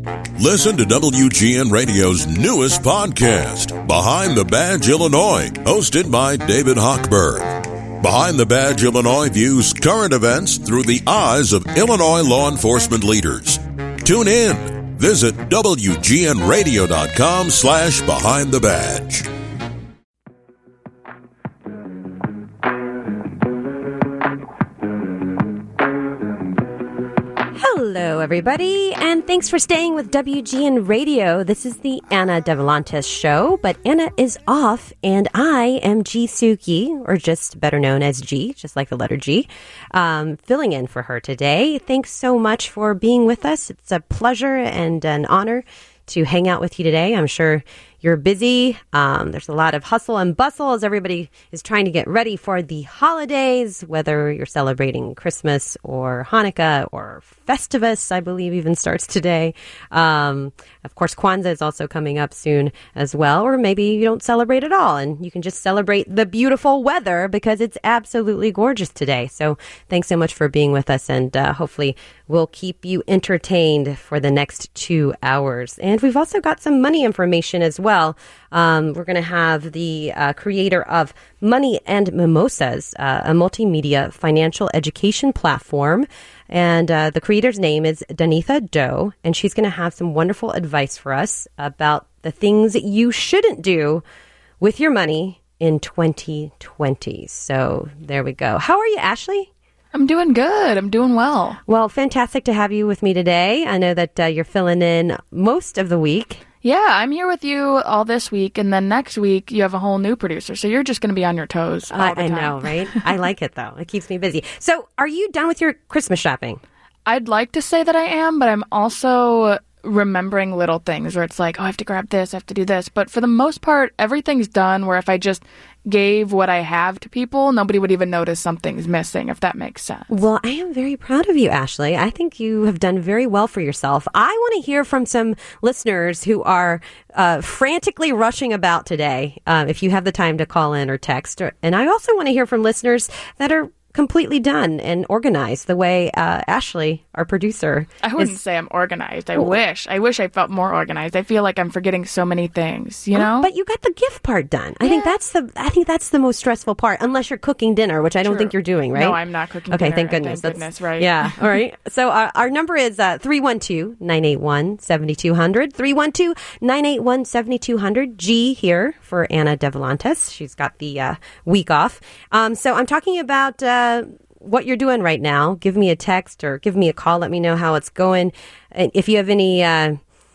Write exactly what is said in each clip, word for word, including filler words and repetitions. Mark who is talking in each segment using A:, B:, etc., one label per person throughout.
A: Listen to W G N Radio's newest podcast, Behind the Badge Illinois, hosted by David Hochberg. Behind the Badge Illinois views current events through the eyes of Illinois law enforcement leaders. Tune in. Visit W G N radio dot com slash behind the badge.
B: Hello, everybody, and thanks for staying with W G N Radio. This is the Anna Devolantis show, but Anna is off, and I am G Suki, or just better known as G, just like the letter G, um, filling in for her today. Thanks so much for being with us. It's a pleasure and an honor to hang out with you today. I'm sure you're busy. Um, there's a lot of hustle and bustle as everybody is trying to get ready for the holidays, whether you're celebrating Christmas or Hanukkah or Festivus, I believe even starts today. Um, of course, Kwanzaa is also coming up soon as well, or maybe you don't celebrate at all and you can just celebrate the beautiful weather because it's absolutely gorgeous today. So thanks so much for being with us, and uh, hopefully we'll keep you entertained for the next two hours. And we've also got some money information as well. Well, um, we're going to have the uh, creator of Money and Mimosas, uh, a multimedia financial education platform. And uh, the creator's name is Danitha Doe, and she's going to have some wonderful advice for us about the things that you shouldn't do with your money in twenty twenty. So there we go. How are you, Ashley?
C: I'm doing good. I'm doing well.
B: Well, fantastic to have you with me today. I know that uh, you're filling in most of the week.
C: Yeah, I'm here with you all this week, and then next week you have a whole new producer, so you're just going to be on your toes all
B: I,
C: the
B: I
C: time.
B: know, right? I like it, though. It keeps me busy. So are you done with your Christmas shopping?
C: I'd like to say that I am, but I'm also remembering little things where it's like, oh, I have to grab this, I have to do this. But for the most part, everything's done where if I just gave what I have to people, nobody would even notice something's missing, if that makes sense.
B: Well, I am very proud of you, Ashley. I think you have done very well for yourself. I want to hear from some listeners who are uh, frantically rushing about today, um, if you have the time to call in or text. Or, and I also want to hear from listeners that are completely done and organized the way uh, Ashley, our producer,
C: I wouldn't
B: is.
C: say I'm organized. I oh. wish. I wish I felt more organized. I feel like I'm forgetting so many things, you know?
B: Oh, but you got the gift part done. I
C: yeah.
B: think that's the I think that's the most stressful part, unless you're cooking dinner, which I don't
C: True.
B: think you're doing, right?
C: No, I'm not cooking
B: okay,
C: dinner.
B: thank goodness.
C: Thank
B: that's,
C: goodness, right?
B: Yeah, all right. So our, our number is uh, three one two, nine eight one, seven two zero zero, three one two, nine eight one, seven two zero zero. G here for Anna Devolantis. She's got the uh, week off. Um, so I'm talking about Uh, what you're doing right now. Give me a text or give me a call. Let me know how it's going. And if you have any uh,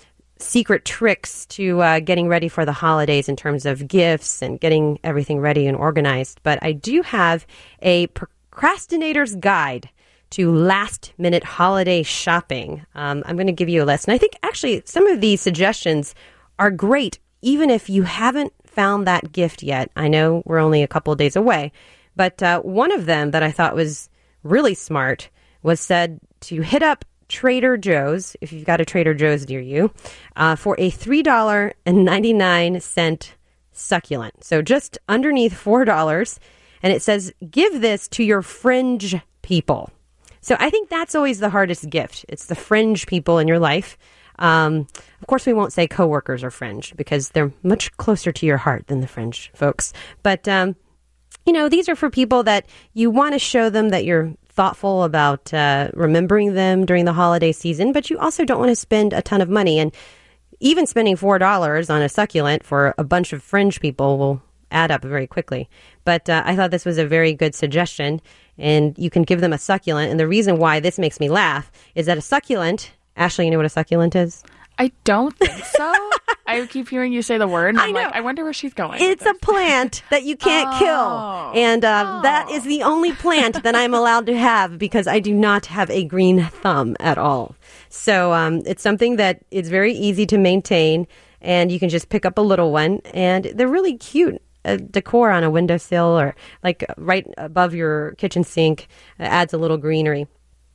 B: secret tricks to uh, getting ready for the holidays in terms of gifts and getting everything ready and organized. But I do have a procrastinator's guide to last minute holiday shopping. Um, I'm going to give you a list. And I think actually some of these suggestions are great, even if you haven't found that gift yet. I know we're only a couple of days away. But uh, one of them that I thought was really smart was said to hit up Trader Joe's, if you've got a Trader Joe's near you, uh, for a three dollars and ninety-nine cents succulent. So just underneath four dollars. And it says, give this to your fringe people. So I think that's always the hardest gift. It's the fringe people in your life. Um, of course, we won't say coworkers are fringe because they're much closer to your heart than the fringe folks. But um you know, these are for people that you want to show them that you're thoughtful about uh, remembering them during the holiday season, but you also don't want to spend a ton of money. And even spending four dollars on a succulent for a bunch of fringe people will add up very quickly. But uh, I thought this was a very good suggestion, and you can give them a succulent. And the reason why this makes me laugh is that a succulent, Ashley, you know what a succulent is?
C: I don't think so. I keep hearing you say the word, and I'm
B: I
C: like, I wonder where she's going.
B: It's a plant that you can't
C: oh.
B: kill. And uh,
C: oh.
B: that is the only plant that I'm allowed to have because I do not have a green thumb at all. So um, it's something that is very easy to maintain, and you can just pick up a little one, and they're really cute. A decor on a windowsill or like right above your kitchen sink adds a little greenery.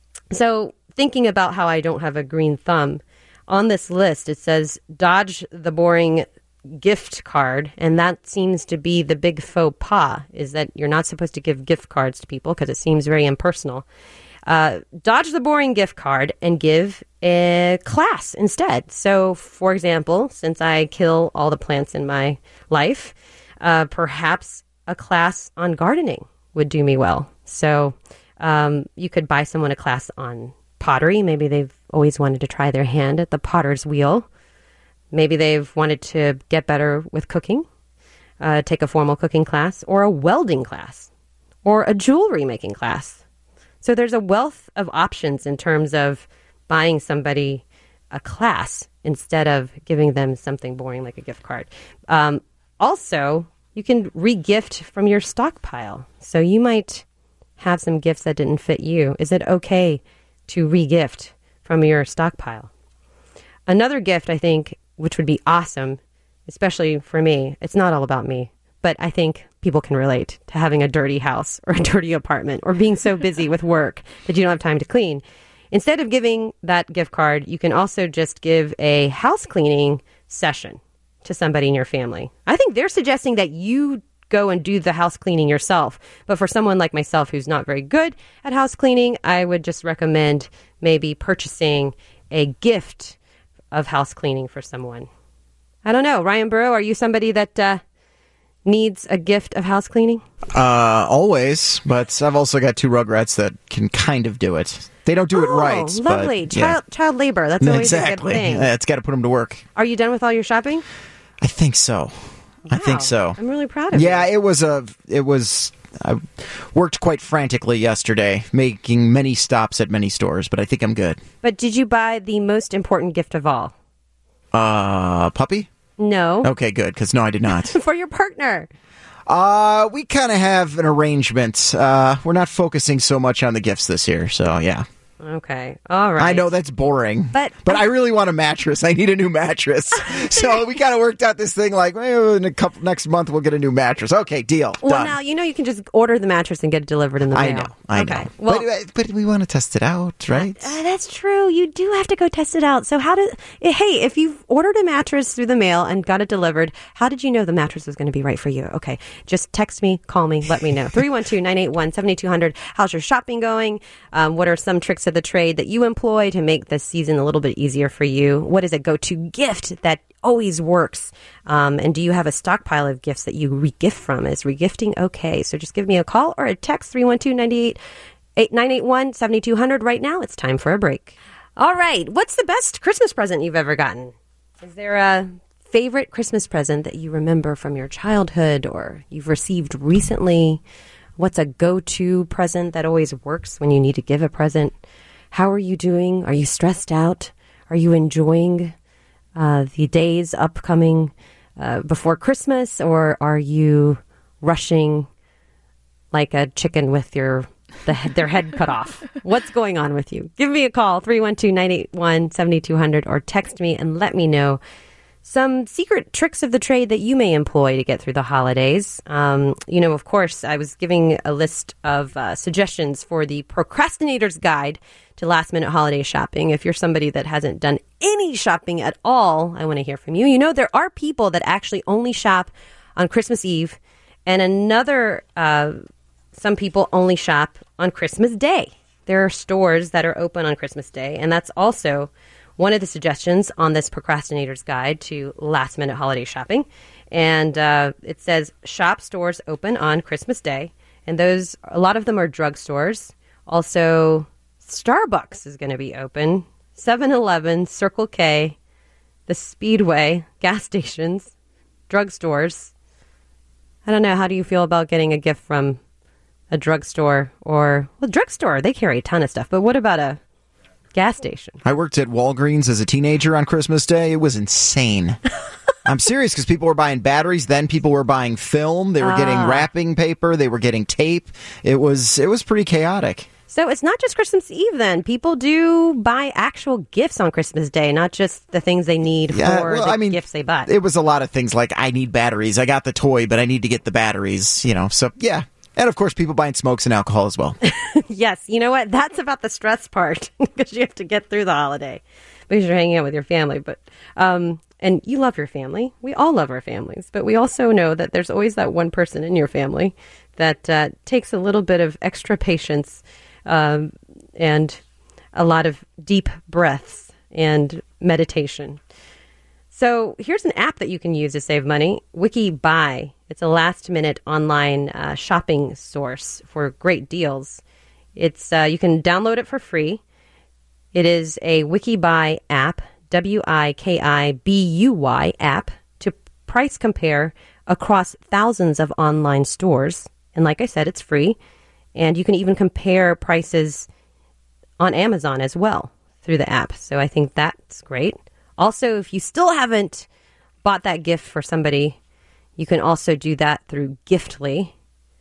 B: So thinking about how I don't have a green thumb, on this list, it says, dodge the boring gift card. And that seems to be the big faux pas, is that you're not supposed to give gift cards to people because it seems very impersonal. Uh, dodge the boring gift card and give a class instead. So, for example, since I kill all the plants in my life, uh, perhaps a class on gardening would do me well. So um, you could buy someone a class on pottery. Maybe they've always wanted to try their hand at the potter's wheel. Maybe they've wanted to get better with cooking, uh, take a formal cooking class, or a welding class, or a jewelry making class. So there's a wealth of options in terms of buying somebody a class instead of giving them something boring like a gift card. Um, also, you can re-gift from your stockpile. So you might have some gifts that didn't fit you. Is it okay to re-gift from your stockpile? Another gift, I think, which would be awesome, especially for me, it's not all about me, but I think people can relate to having a dirty house or a dirty apartment or being so busy with work that you don't have time to clean. Instead of giving that gift card, you can also just give a house cleaning session to somebody in your family. I think they're suggesting that you go and do the house cleaning yourself. But for someone like myself who's not very good at house cleaning, I would just recommend maybe purchasing a gift of house cleaning for someone. I don't know. Ryan Burrow, are you somebody that uh, needs a gift of house cleaning?
D: Uh, always, but I've also got two Rugrats that can kind of do it. They don't do
B: oh,
D: it right.
B: Lovely.
D: But,
B: child,
D: yeah.
B: child labor. That's always
D: exactly.
B: a good thing.
D: Yeah, it's got to put them to work.
B: Are you done with all your shopping?
D: I think so.
B: Wow.
D: I think so.
B: I'm really proud of
D: yeah,
B: you.
D: Yeah, it was a. It was. I worked quite frantically yesterday, making many stops at many stores, but I think I'm good.
B: But did you buy the most important gift of all?
D: Uh, puppy?
B: No.
D: Okay, good, because no, I did not.
B: For your partner.
D: Uh, we kind of have an arrangement. Uh, we're not focusing so much on the gifts this year, so yeah.
B: Okay. All right.
D: I know that's boring,
B: but
D: but
B: I,
D: I really want a mattress. I need a new mattress. So we kind of worked out this thing like, well, in a couple next month we'll get a new mattress. Okay, deal.
B: Well,
D: done.
B: now you know you can just order the mattress and get it delivered in the mail.
D: I know. I
B: okay.
D: know.
B: Well,
D: but, but we want to test it out, right?
B: Uh, that's true. You do have to go test it out. So how did? Hey, if you've ordered a mattress through the mail and got it delivered, how did you know the mattress was going to be right for you? Okay, just text me, call me, let me know. three one two, nine eight one, seven two zero zero. How's your shopping going? Um, what are some tricks of the trade that you employ to make this season a little bit easier for you? What is a go-to gift that always works? Um, and do you have a stockpile of gifts that you re-gift from? Is re-gifting okay? So just give me a call or a text, three one two, nine eight one, seven two zero zero. Right now, it's time for a break. All right. What's the best Christmas present you've ever gotten? Is there a favorite Christmas present that you remember from your childhood or you've received recently? What's a go-to present that always works when you need to give a present? How are you doing? Are you stressed out? Are you enjoying uh, the days upcoming uh, before Christmas? Or are you rushing like a chicken with your the head, their head cut off? What's going on with you? Give me a call, three one two, nine eight one, seven two zero zero, or text me and let me know some secret tricks of the trade that you may employ to get through the holidays. Um, you know, of course, I was giving a list of uh, suggestions for the Procrastinator's Guide to Last Minute Holiday Shopping. If you're somebody that hasn't done any shopping at all, I want to hear from you. You know, there are people that actually only shop on Christmas Eve, and another, uh, some people only shop on Christmas Day. There are stores that are open on Christmas Day, and that's also one of the suggestions on this Procrastinator's Guide to Last Minute Holiday Shopping. And uh, it says shop stores open on Christmas Day. And those, a lot of them are drugstores. Also, Starbucks is going to be open. seven eleven, Circle K, the Speedway, gas stations, drugstores. I don't know. How do you feel about getting a gift from a drugstore? Or, well, drugstore, they carry a ton of stuff. But what about a gas station?
D: I worked at Walgreens as a teenager on Christmas Day. It was insane. I'm serious, because people were buying batteries. Then people were buying film. They were ah. getting wrapping paper. They were getting tape. It was it was pretty chaotic.
B: So it's not just Christmas Eve then. People do buy actual gifts on Christmas Day, not just the things they need
D: yeah,
B: for
D: well,
B: the
D: I mean,
B: gifts they buy.
D: It was a lot of things like, I need batteries. I got the toy, but I need to get the batteries. You know, so yeah. And, of course, people buying smokes and alcohol as well.
B: Yes. You know what? That's about the stress part, because you have to get through the holiday because you're hanging out with your family. But um, and you love your family. We all love our families. But we also know that there's always that one person in your family that uh, takes a little bit of extra patience um, and a lot of deep breaths and meditation. So here's an app that you can use to save money, WikiBuy. It's a last-minute online uh, shopping source for great deals. It's uh, you can download it for free. It is a WikiBuy app, W I K I B U Y app, to price compare across thousands of online stores. And like I said, it's free. And you can even compare prices on Amazon as well through the app. So I think that's great. Also, if you still haven't bought that gift for somebody, you can also do that through Giftly,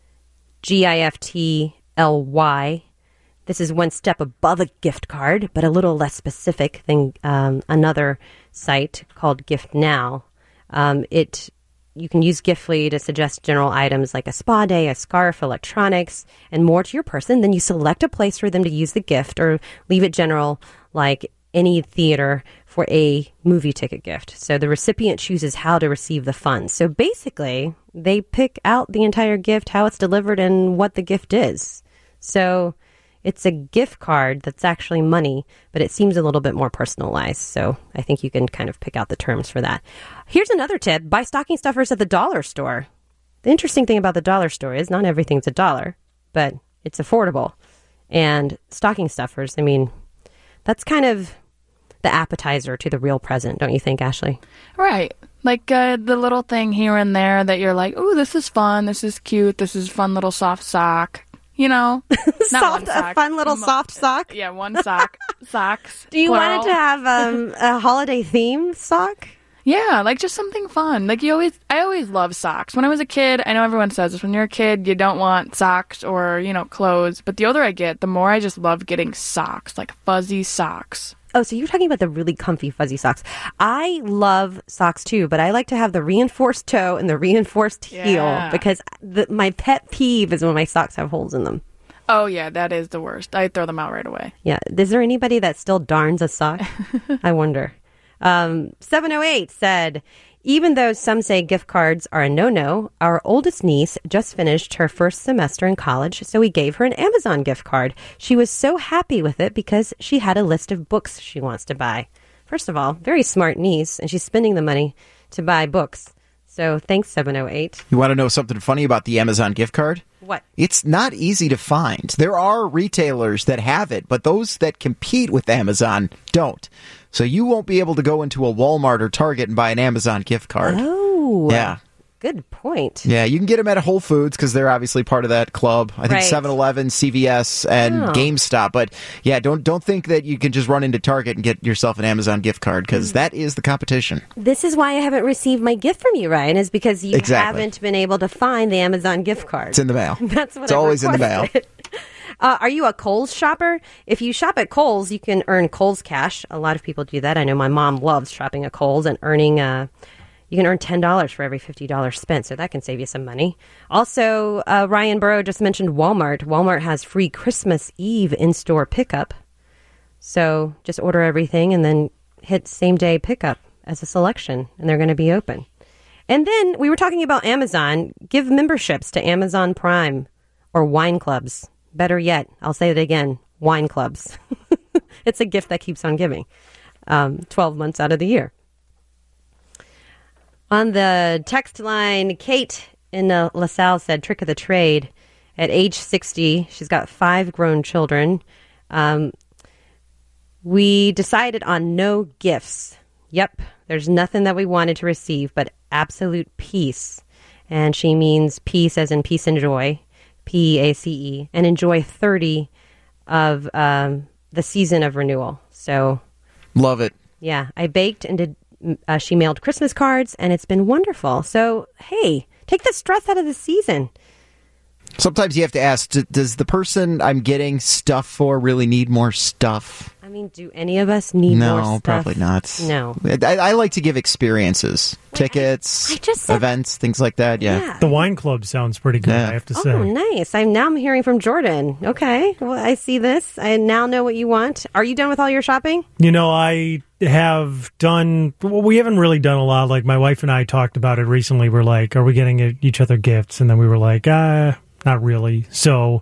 B: G I F T L Y. This is one step above a gift card, but a little less specific than um, another site called Gift Now. Um, it you can use Giftly to suggest general items like a spa day, a scarf, electronics, and more to your person. Then you select a place for them to use the gift, or leave it general like any theater for a movie ticket gift. So the recipient chooses how to receive the funds. So basically, they pick out the entire gift, how it's delivered, and what the gift is. So it's a gift card that's actually money, but it seems a little bit more personalized. So I think you can kind of pick out the terms for that. Here's another tip. Buy stocking stuffers at the dollar store. The interesting thing about the dollar store is not everything's a dollar, but it's affordable. And stocking stuffers, I mean, that's kind of the appetizer to the real present, don't you think, Ashley?
C: Right. Like uh, the little thing here and there that you're like, oh, this is fun, this is cute, this is fun little soft sock. You know,
B: soft, a fun little Mo- soft sock.
C: Yeah, one sock, socks.
B: Do you
C: plural.
B: want it to have um, a holiday theme sock?
C: Yeah, like just something fun. Like you always, I always love socks. When I was a kid, I know everyone says this. When you're a kid, you don't want socks or you know clothes. But the older I get, the more I just love getting socks, like fuzzy socks.
B: Oh, so you're talking about the really comfy fuzzy socks. I love socks too, but I like to have the reinforced toe and the reinforced heel
C: Yeah.
B: because the, my pet peeve is when my socks have holes in them.
C: Oh yeah, that is the worst. I throw them out right away.
B: Yeah. Is there anybody that still darns a sock? I wonder. Um, seven oh eight said, even though some say gift cards are a no-no, our oldest niece just finished her first semester in college, so we gave her an Amazon gift card. She was so happy with it because she had a list of books she wants to buy. First of all, very smart niece, and she's spending the money to buy books. So thanks, seven oh eight.
D: You want to know something funny about the Amazon gift card?
B: What?
D: It's not easy to find. There are retailers that have it, but those that compete with Amazon don't. So you won't be able to go into a Walmart or Target and buy an Amazon gift card.
B: Oh.
D: Yeah.
B: Good point.
D: Yeah, you can get them at Whole Foods because they're obviously part of that club. I think
B: Right.
D: seven eleven, C V S, and
B: Oh.
D: GameStop. But yeah, don't don't think that you can just run into Target and get yourself an Amazon gift card because that is the competition.
B: This is why I haven't received my gift from you, Ryan, is because you
D: Exactly.
B: haven't been able to find the Amazon gift card.
D: It's in the mail.
B: That's what
D: It's
B: I've
D: always in the mail.
B: requested. Uh, are you a Kohl's shopper? If you shop at Kohl's, you can earn Kohl's cash. A lot of people do that. I know my mom loves shopping at Kohl's and earning, uh, you can earn ten dollars for every fifty dollars spent, so that can save you some money. Also, uh, Ryan Burrow just mentioned Walmart. Walmart has free Christmas Eve in-store pickup. So just order everything and then hit same-day pickup as a selection, and they're going to be open. And then we were talking about Amazon. Give memberships to Amazon Prime or wine clubs. Better yet, I'll say it again, wine clubs. It's a gift that keeps on giving, um, twelve months out of the year. On the text line, Kate in uh, LaSalle said, trick of the trade. At age sixty, she's got five grown children. Um, we decided on no gifts. Yep, there's nothing that we wanted to receive but absolute peace. And she means peace as in peace and joy. P A C E, and enjoy thirty of um, the season of renewal. So,
D: Love it.
B: yeah, I baked and did. Uh, she mailed Christmas cards, and it's been wonderful. So, hey, take the stress out of the season.
D: Sometimes you have to ask, d- does the person I'm getting stuff for really need more stuff?
B: I mean, do any of us need more
D: No,
B: stuff?
D: probably not.
B: No.
D: I, I like to give experiences, tickets,
B: I just said-
D: events, things like that. Yeah.
B: Yeah.
E: The wine club sounds pretty good,
D: Yeah.
E: I have to say.
B: Oh, nice. I'm now I'm hearing from Jordan. Okay, well, I see this. I now know what you want. Are you done with all your shopping?
E: You know, I have done, well, we haven't really done a lot. Like, my wife and I talked about it recently. We're like, are we getting each other gifts? And then we were like, uh, not really. So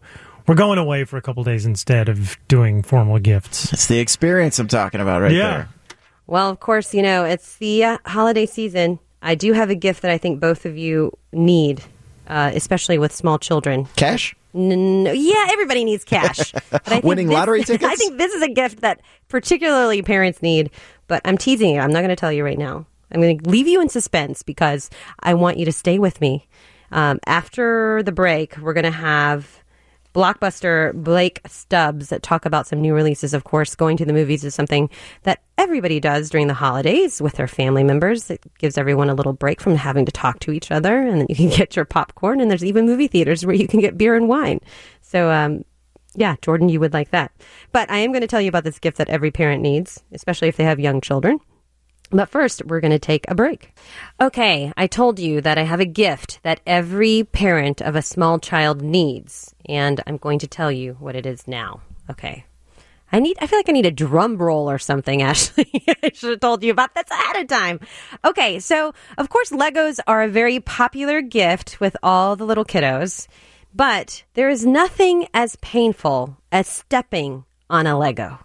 E: We're going away for a couple days instead of doing formal gifts.
D: It's the experience I'm talking about right
E: Yeah.
D: there.
B: Well, of course, you know, it's the uh, holiday season. I do have a gift that I think both of you need, uh, especially with small children.
D: Cash?
B: N- n- yeah, everybody needs cash. But I think
D: Winning
B: this-
D: lottery tickets?
B: I think this is a gift that particularly parents need, but I'm teasing you. I'm not going to tell you right now. I'm going to leave you in suspense because I want you to stay with me. Um, after the break, we're going to have Blockbuster Blake Stubbs that talk about some new releases. Of course, going to the movies is something that everybody does during the holidays with their family members. It gives everyone a little break from having to talk to each other, and then you can get your popcorn, and there's even movie theaters where you can get beer and wine. So, um, yeah, Jordan, you would like that. But I am going to tell you about this gift that every parent needs, especially if they have young children. But first, we're going to take a break. Okay, I told you that I have a gift that every parent of a small child needs, and I'm going to tell you what it is now. Okay. I need. I feel like I need a drum roll or something, Ashley. I should have told you about this ahead of time. Okay, so, of course, Legos are a very popular gift with all the little kiddos, but there is nothing as painful as stepping on a Lego.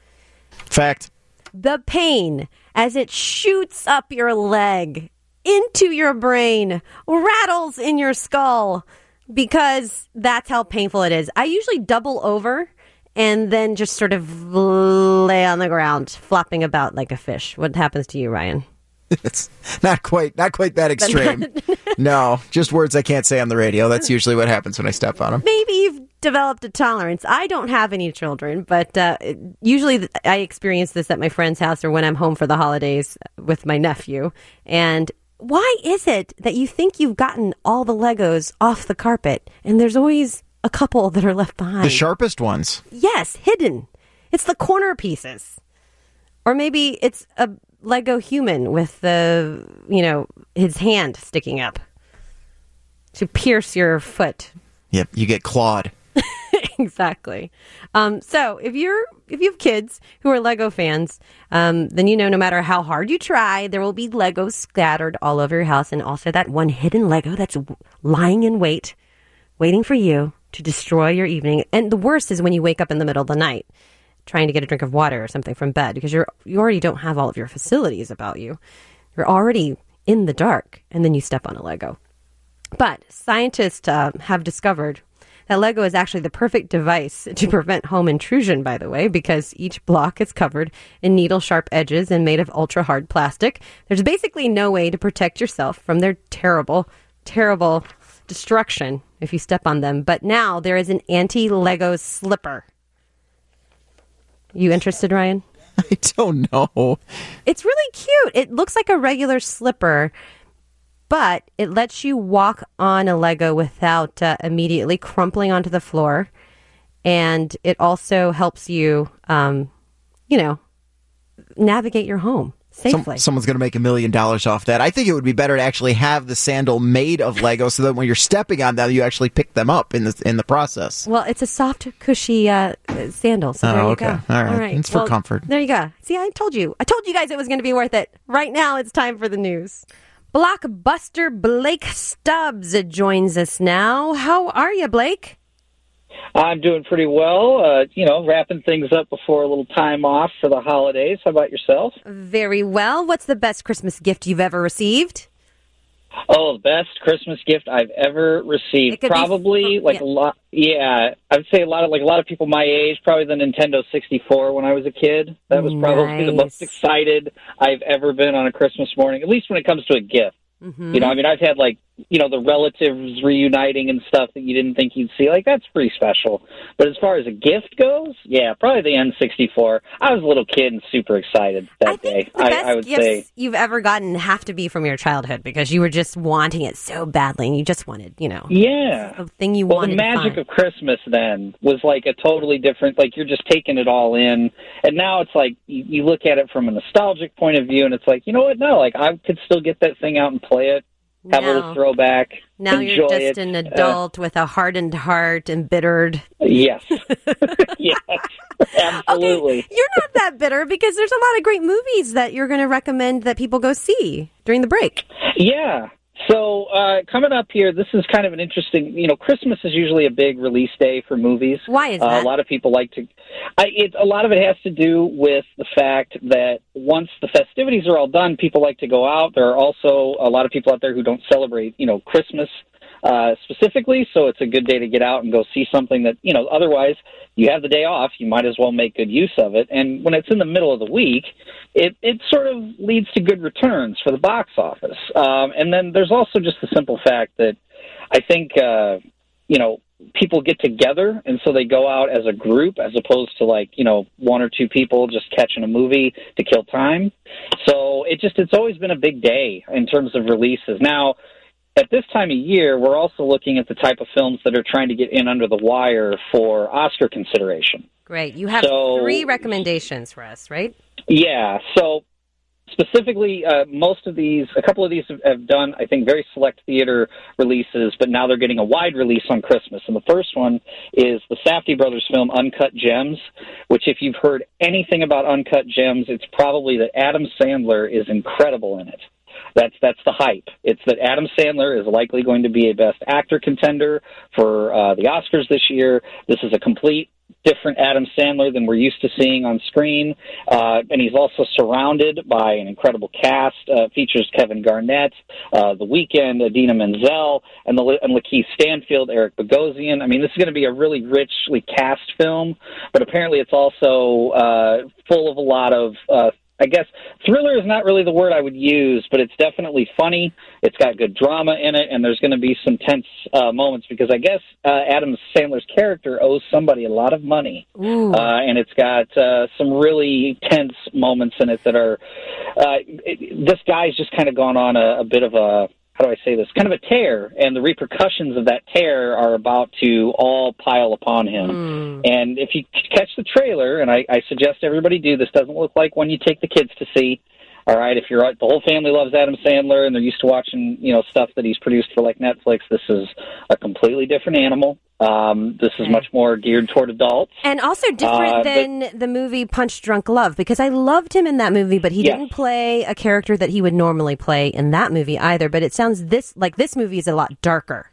D: Fact.
B: The pain as it shoots up your leg, into your brain, rattles in your skull, because that's how painful it is. I usually double over and then just sort of lay on the ground, flopping about like a fish. What happens to you, Ryan?
D: It's not quite, not quite that extreme. No, just words I can't say on the radio. That's usually what happens when I step on them.
B: Maybe you've developed a tolerance. I don't have any children, but uh, usually I experience this at my friend's house or when I'm home for the holidays with my nephew. And why is it that you think you've gotten all the Legos off the carpet and there's always a couple that are left behind?
D: The sharpest ones.
B: Yes, hidden. It's the corner pieces. Or maybe it's a Lego human with the, you know, his hand sticking up to pierce your foot.
D: Yep, you get clawed.
B: Exactly. Um, so if you're if you have kids who are Lego fans, um, then you know no matter how hard you try, there will be Legos scattered all over your house, and also that one hidden Lego that's lying in wait, waiting for you to destroy your evening. And the worst is when you wake up in the middle of the night trying to get a drink of water or something from bed because you're you already don't have all of your facilities about you. You're already in the dark, and then you step on a Lego. But scientists uh, have discovered that Lego is actually the perfect device to prevent home intrusion, by the way, because each block is covered in needle-sharp edges and made of ultra-hard plastic. There's basically no way to protect yourself from their terrible, terrible destruction if you step on them. But now there is an anti-Lego slipper. You interested, Ryan?
D: I don't know.
B: It's really cute. It looks like a regular slipper, but it lets you walk on a Lego without uh, immediately crumpling onto the floor. And it also helps you, um, you know, navigate your home safely.
D: Some, someone's going to make a million dollars off that. I think it would be better to actually have the sandal made of Lego so that when you're stepping on them, you actually pick them up in the in the process.
B: Well, it's a soft, cushy uh, sandal. So
D: Oh,
B: there you
D: okay.
B: go.
D: All right.
B: All right.
D: It's for
B: Well,
D: comfort.
B: There you go. See, I told you. I told you guys it was going to be worth it. Right now, it's time for the news. Blockbuster Blake Stubbs joins us now. How are you, Blake?
F: I'm doing pretty well, uh, you know, wrapping things up before a little time off for the holidays. How about yourself?
B: Very well. What's the best Christmas gift you've ever received?
F: Oh, the best Christmas gift I've ever received.
B: It could be
F: Probably
B: fr-
F: like
B: yeah.
F: a lot. Yeah, I would say a lot of like a lot of people my age. Probably the Nintendo sixty-four when I was a kid. That was probably the most
B: Nice.
F: excited I've ever been on a Christmas morning. At least when it comes to a gift.
B: Mm-hmm.
F: You know, I mean, I've had like, you know, the relatives reuniting and stuff that you didn't think you'd see. Like, that's pretty special. But as far as a gift goes, yeah, probably the N sixty-four. I was a little kid and super excited that
B: I think
F: day.
B: the best
F: I, I would
B: gifts
F: say.
B: you've ever gotten have to be from your childhood because you were just wanting it so badly and you just wanted, you know,
F: Yeah.
B: the thing you
F: Well,
B: wanted
F: the magic
B: to find.
F: of Christmas then was like a totally different, like you're just taking it all in. And now it's like you, you look at it from a nostalgic point of view and it's like, you know what? No, like I could still get that thing out and play it. Have a
B: Now-
F: little throwback.
B: Now
F: enjoy
B: you're just
F: it.
B: an
F: Uh,
B: adult with a hardened heart, embittered.
F: yes. yes. Absolutely.
B: Okay, you're not that bitter because there's a lot of great movies that you're going to recommend that people go see during the break.
F: Yeah. So uh, coming up here, this is kind of an interesting. You know, Christmas is usually a big release day for movies.
B: Why is
F: Uh,
B: that?
F: a lot of people like to. I, it, a lot of it has to do with the fact that once the festivities are all done, people like to go out. There are also a lot of people out there who don't celebrate, you know, Christmas uh, specifically. So it's a good day to get out and go see something that, you know, otherwise you have the day off. You might as well make good use of it. And when it's in the middle of the week, it, it sort of leads to good returns for the box office. Um, and then there's also just the simple fact that I think, uh, you know, people get together, and so they go out as a group as opposed to, like, you know, one or two people just catching a movie to kill time. So it just, it's always been a big day in terms of releases. Now, at this time of year, we're also looking at the type of films that are trying to get in under the wire for Oscar consideration.
B: Great. You have
F: So-
B: three recommendations for us, right?
F: Yeah, so specifically, uh, most of these, a couple of these have, have done, I think, very select theater releases, but now they're getting a wide release on Christmas. And the first one is the Safdie brothers film Uncut Gems, which, if you've heard anything about Uncut Gems, it's probably that Adam Sandler is incredible in it. That's that's the hype. It's that Adam Sandler is likely going to be a Best Actor contender for uh, the Oscars this year. This is a complete different Adam Sandler than we're used to seeing on screen, uh, and he's also surrounded by an incredible cast. Uh, features Kevin Garnett, uh, The Weeknd, Idina Menzel, and, the, and Lakeith Stanfield, Eric Bogosian. I mean, this is going to be a really richly cast film, but apparently it's also uh, full of a lot of uh, I guess thriller is not really the word I would use, but it's definitely funny. It's got good drama in it, and there's going to be some tense uh, moments because I guess uh, Adam Sandler's character owes somebody a lot of money. Uh, and it's got uh, some really tense moments in it that are uh, it, this guy's just kind of gone on a, a bit of a, how do I say this, kind of a tear, and the repercussions of that tear are about to all pile upon him. Mm. And if you catch the trailer, and I, I suggest everybody do, this doesn't look like one you take the kids to see. All right, if you're the whole family loves Adam Sandler and they're used to watching, you know, stuff that he's produced for like Netflix, this is a completely different animal. Um, this is much more geared toward adults.
B: And also different uh, than but, the movie Punch Drunk Love, because I loved him in that movie, but he yes. didn't play a character that he would normally play in that movie either. But it sounds this like this movie is a lot darker.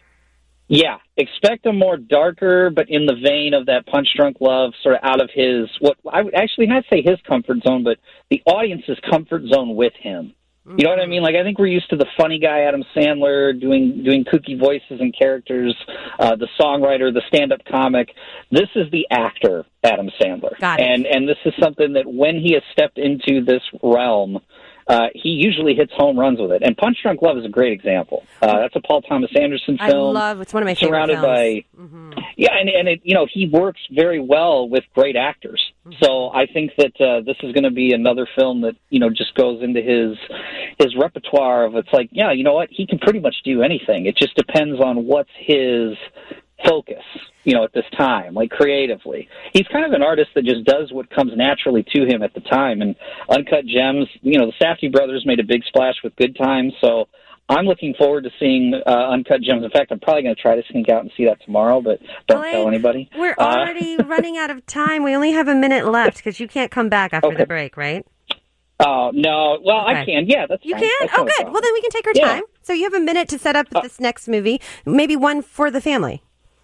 F: Yeah, expect a more darker, but in the vein of that Punch Drunk Love, sort of out of his, what I would actually not say his comfort zone, but the audience's comfort zone with him. You know what I mean? Like, I think we're used to the funny guy Adam Sandler doing doing kooky voices and characters, uh, the songwriter, the stand-up comic. This is the actor Adam Sandler.
B: Got it.
F: And and this is something that when he has stepped into this realm, uh, he usually hits home runs with it. And Punch Drunk Love is a great example. Uh, that's a Paul Thomas Anderson film.
B: I love it's one of my favorite
F: surrounded
B: films.
F: by
B: mm-hmm.
F: Yeah, and, and it, you know, he works very well with great actors. Mm-hmm. So I think that uh, this is going to be another film that, you know, just goes into his his repertoire of, it's like, yeah, you know what, he can pretty much do anything. It just depends on what's his focus, you know, at this time, like creatively. He's kind of an artist that just does what comes naturally to him at the time. And Uncut Gems, you know, the Safdie brothers made a big splash with Good Times, so I'm looking forward to seeing uh, Uncut Gems. In fact, I'm probably going to try to sneak out and see that tomorrow, but don't
B: Blake,
F: tell anybody.
B: We're already uh, running out of time. We only have a minute left because you can't come back after
F: okay.
B: the break, right?
F: Oh, no. Well,
B: okay.
F: I can. Yeah, that's
B: You
F: fine.
B: can?
F: That's
B: Oh,
F: no
B: good.
F: problem.
B: Well, then we can take our
F: Yeah.
B: time. So you have a minute to set up
F: uh,
B: this next movie, maybe one for the family.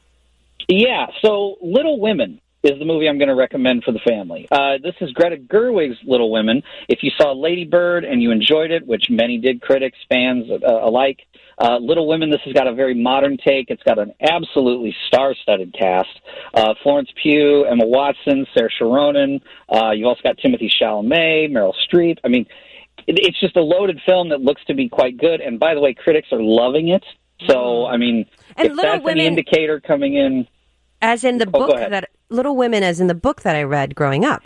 F: Yeah, so Little Women is the movie I'm going to recommend for the family. Uh, this is Greta Gerwig's Little Women. If you saw Lady Bird and you enjoyed it, which many did, critics, fans uh, alike, uh, Little Women, this has got a very modern take. It's got an absolutely star-studded cast. Uh, Florence Pugh, Emma Watson, Saoirse Ronan. Uh, you've also got Timothée Chalamet, Meryl Streep. I mean, it, it's just a loaded film that looks to be quite good. And by the way, critics are loving it. So, I mean,
B: and
F: if
B: Little
F: that's
B: Women,
F: any indicator coming in...
B: As in the
F: oh,
B: book that... Little Women, as in the book that I read growing up.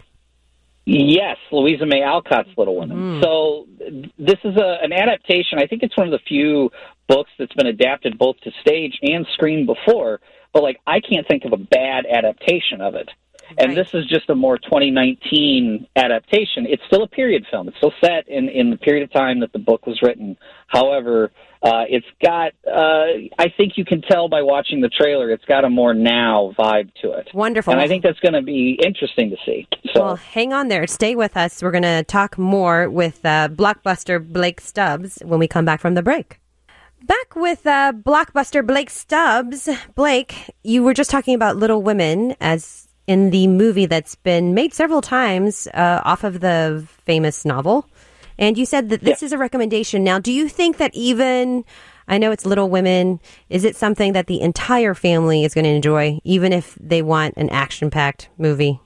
F: Yes, Louisa May Alcott's Little Women.
B: Mm.
F: So this is a, an adaptation. I think it's one of the few books that's been adapted both to stage and screen before, but like I can't think of a bad adaptation of it. And
B: right.
F: this is just a more twenty nineteen adaptation. It's still a period film. It's still set in, in the period of time that the book was written. However, uh, it's got, uh, I think you can tell by watching the trailer, it's got a more now vibe to it.
B: Wonderful.
F: And I think that's going to be interesting to see. So.
B: Well, hang on there. Stay with us. We're going to talk more with uh, blockbuster Blake Stubbs when we come back from the break. Back with uh, blockbuster Blake Stubbs. Blake, you were just talking about Little Women as in the movie that's been made several times uh, off of the famous novel. And you said that this yeah. is a recommendation. Now, do you think that even, I know it's Little Women, is it something that the entire family is going to enjoy, even if they want an action-packed movie?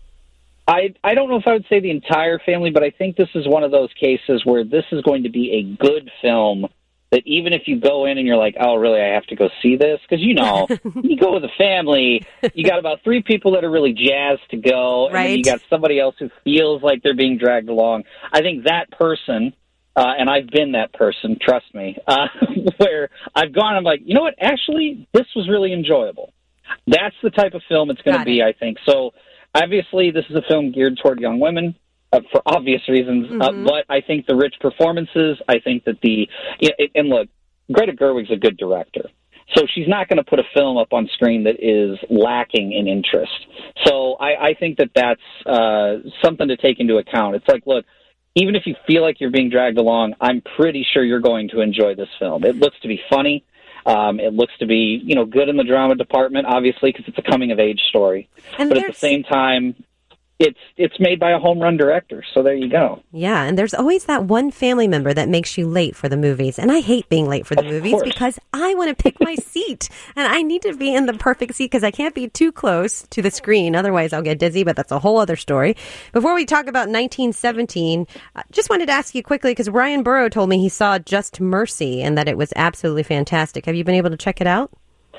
F: I, I don't know if I would say the entire family, but I think this is one of those cases where this is going to be a good film that even if you go in and you're like, oh, really, I have to go see this? Because, you know, you go with a family, you got about three people that are really jazzed to go, and
B: right.
F: then you got somebody else who feels like they're being dragged along. I think that person, uh, and I've been that person, trust me, uh, where I've gone, I'm like, you know what, actually, this was really enjoyable. That's the type of film it's going to be, I think. So, obviously, this is a film geared toward young women. Uh, for obvious reasons, mm-hmm. uh, but I think the rich performances, I think that the, you know, and look, Greta Gerwig's a good director, so she's not going to put a film up on screen that is lacking in interest. So I, I think that that's uh, something to take into account. It's like, look, even if you feel like you're being dragged along, I'm pretty sure you're going to enjoy this film. It looks to be funny. Um, it looks to be, you know, good in the drama department, obviously, because it's a coming-of-age story.
B: And
F: but at the same time, It's it's made by a home run director, so there you go.
B: Yeah, and there's always that one family member that makes you late for the movies. And I hate being late for the
F: of
B: movies
F: course.
B: because I want to pick my seat. And I need to be in the perfect seat because I can't be too close to the screen. Otherwise, I'll get dizzy, but that's a whole other story. Before we talk about nineteen seventeen, I just wanted to ask you quickly because Ryan Burrow told me he saw Just Mercy and that it was absolutely fantastic. Have you been able to check it out?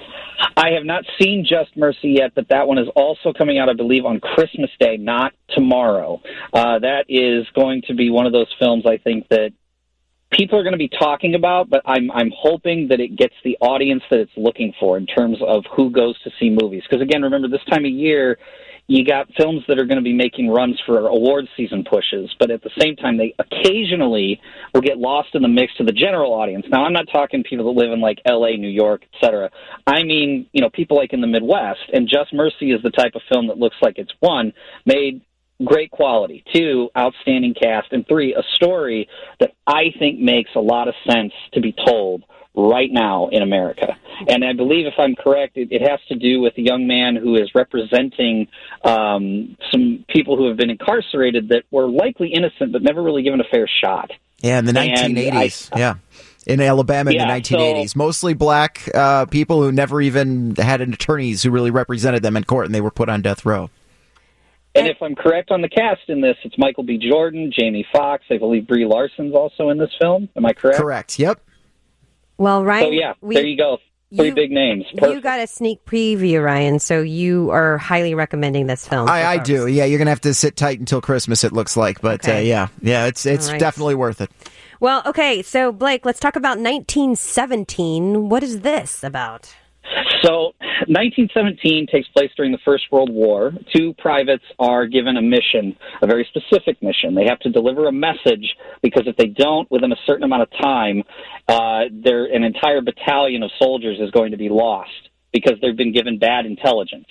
F: I have not seen Just Mercy yet, but that one is also coming out, I believe, on Christmas Day, not tomorrow. Uh, that is going to be one of those films, I think, that people are going to be talking about, but I'm I'm hoping that it gets the audience that it's looking for in terms of who goes to see movies. Because, again, remember, this time of year, you got films that are going to be making runs for award season pushes, but at the same time, they occasionally will get lost in the mix to the general audience. Now, I'm not talking people that live in, like, L A, New York, et cetera. I mean, you know, people like in the Midwest, and Just Mercy is the type of film that looks like it's, one, made great quality, two, outstanding cast, and three, a story that I think makes a lot of sense to be told right now in America. And I believe, if I'm correct, it, it has to do with a young man who is representing um, some people who have been incarcerated that were likely innocent but never really given a fair shot.
D: Yeah, in the nineteen eighties. I, yeah. In Alabama in
F: yeah,
D: the nineteen eighties. So, mostly black uh, people who never even had an attorneys who really represented them in court, and they were put on death row.
F: And if I'm correct on the cast in this, it's Michael B. Jordan, Jamie Foxx. I believe Brie Larson's also in this film. Am I correct?
D: Correct. Yep.
B: Well, Ryan,
F: so yeah,
B: we,
F: there you go. Three
B: you,
F: big names. Perfect.
B: You got a sneak preview, Ryan, so you are highly recommending this film.
D: I, I do. Yeah, you're going to have to sit tight until Christmas, it looks like. But okay. uh, yeah, yeah, it's it's right. definitely worth it.
B: Well, okay, so Blake, let's talk about nineteen seventeen. What is this about?
F: So, nineteen seventeen takes place during the First World War. Two privates are given a mission, a very specific mission. They have to deliver a message because if they don't, within a certain amount of time, uh, their an entire battalion of soldiers is going to be lost because they've been given bad intelligence.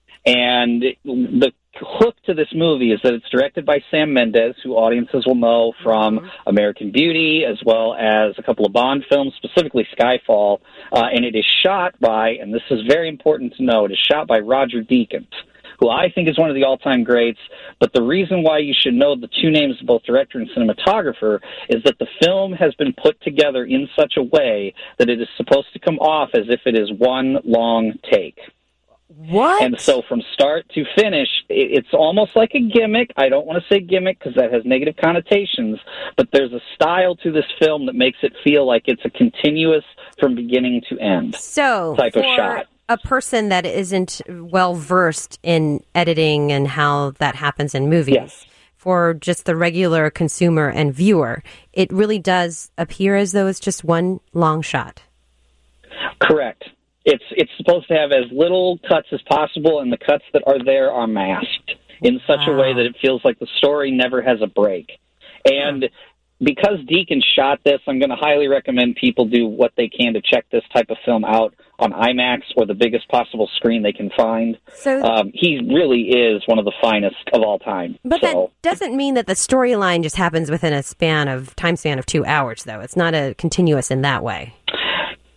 F: And the hook to this movie is that it's directed by Sam Mendes, who audiences will know from mm-hmm. American Beauty, as well as a couple of Bond films, specifically Skyfall. Uh, and it is shot by, and this is very important to know, it is shot by Roger Deakins, who I think is one of the all-time greats. But the reason why you should know the two names of both director and cinematographer is that the film has been put together in such a way that it is supposed to come off as if it is one long take.
B: What?
F: And so from start to finish, it's almost like a gimmick. I don't want to say gimmick because that has negative connotations, but there's a style to this film that makes it feel like it's a continuous from beginning to end
B: so
F: type
B: for
F: of shot.
B: A person that isn't well versed in editing and how that happens in movies,
F: yes.
B: for just the regular consumer and viewer, it really does appear as though it's just one long shot.
F: Correct. It's it's supposed to have as little cuts as possible, and the cuts that are there are masked in such wow. a way that it feels like the story never has a break. And huh. because Deakins shot this, I'm going to highly recommend people do what they can to check this type of film out on IMAX or the biggest possible screen they can find. So um, he really is one of the finest of all time.
B: But
F: so.
B: that doesn't mean that the storyline just happens within a span of time span of two hours, though. It's not a continuous in that way.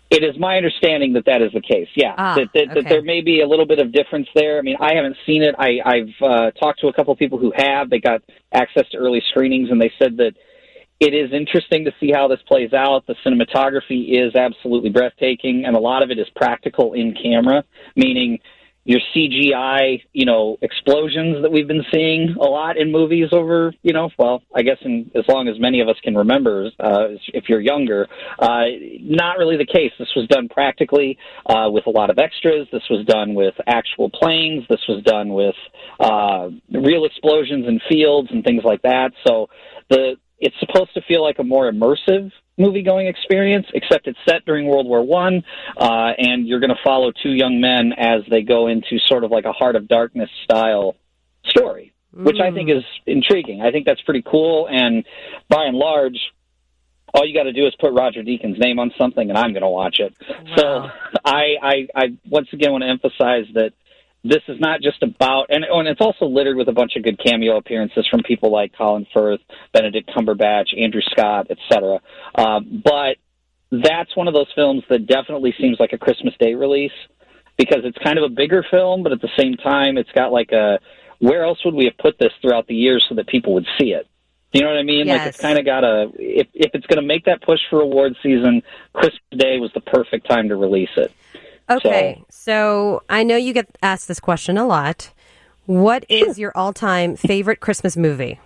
F: It is my understanding that that is the case. Yeah,
B: Ah,
F: that, that,
B: okay.
F: that there may be a little bit of difference there. I mean, I haven't seen it. I, I've uh, talked to a couple of people who have. They got access to early screenings, and they said that it is interesting to see how this plays out. The cinematography is absolutely breathtaking, and a lot of it is practical in camera, meaning your C G I, you know, explosions that we've been seeing a lot in movies over, you know, well, I guess in, as long as many of us can remember, uh, if you're younger, uh, not really the case. This was done practically uh, with a lot of extras. This was done with actual planes. This was done with uh, real explosions in fields and things like that. So the it's supposed to feel like a more immersive movie-going experience, except it's set during World War One, uh, and you're going to follow two young men as they go into sort of like a Heart of Darkness style story, mm. which I think is intriguing. I think that's pretty cool, and by and large, all you got to do is put Roger Deakins' name on something, and I'm going to watch it.
B: Wow.
F: So I, I, I once again want to emphasize that this is not just about, and, and it's also littered with a bunch of good cameo appearances from people like Colin Firth, Benedict Cumberbatch, Andrew Scott, et cetera. Uh, but that's one of those films that definitely seems like a Christmas Day release because it's kind of a bigger film, but at the same time, it's got like a, where else would we have put this throughout the years so that people would see it? You know what I mean?
B: Yes.
F: Like it's kind of got a, if, if it's going to make that push for award season, Christmas Day was the perfect time to release it.
B: Okay, so, so I know you get asked this question a lot. What is your all-time favorite Christmas movie?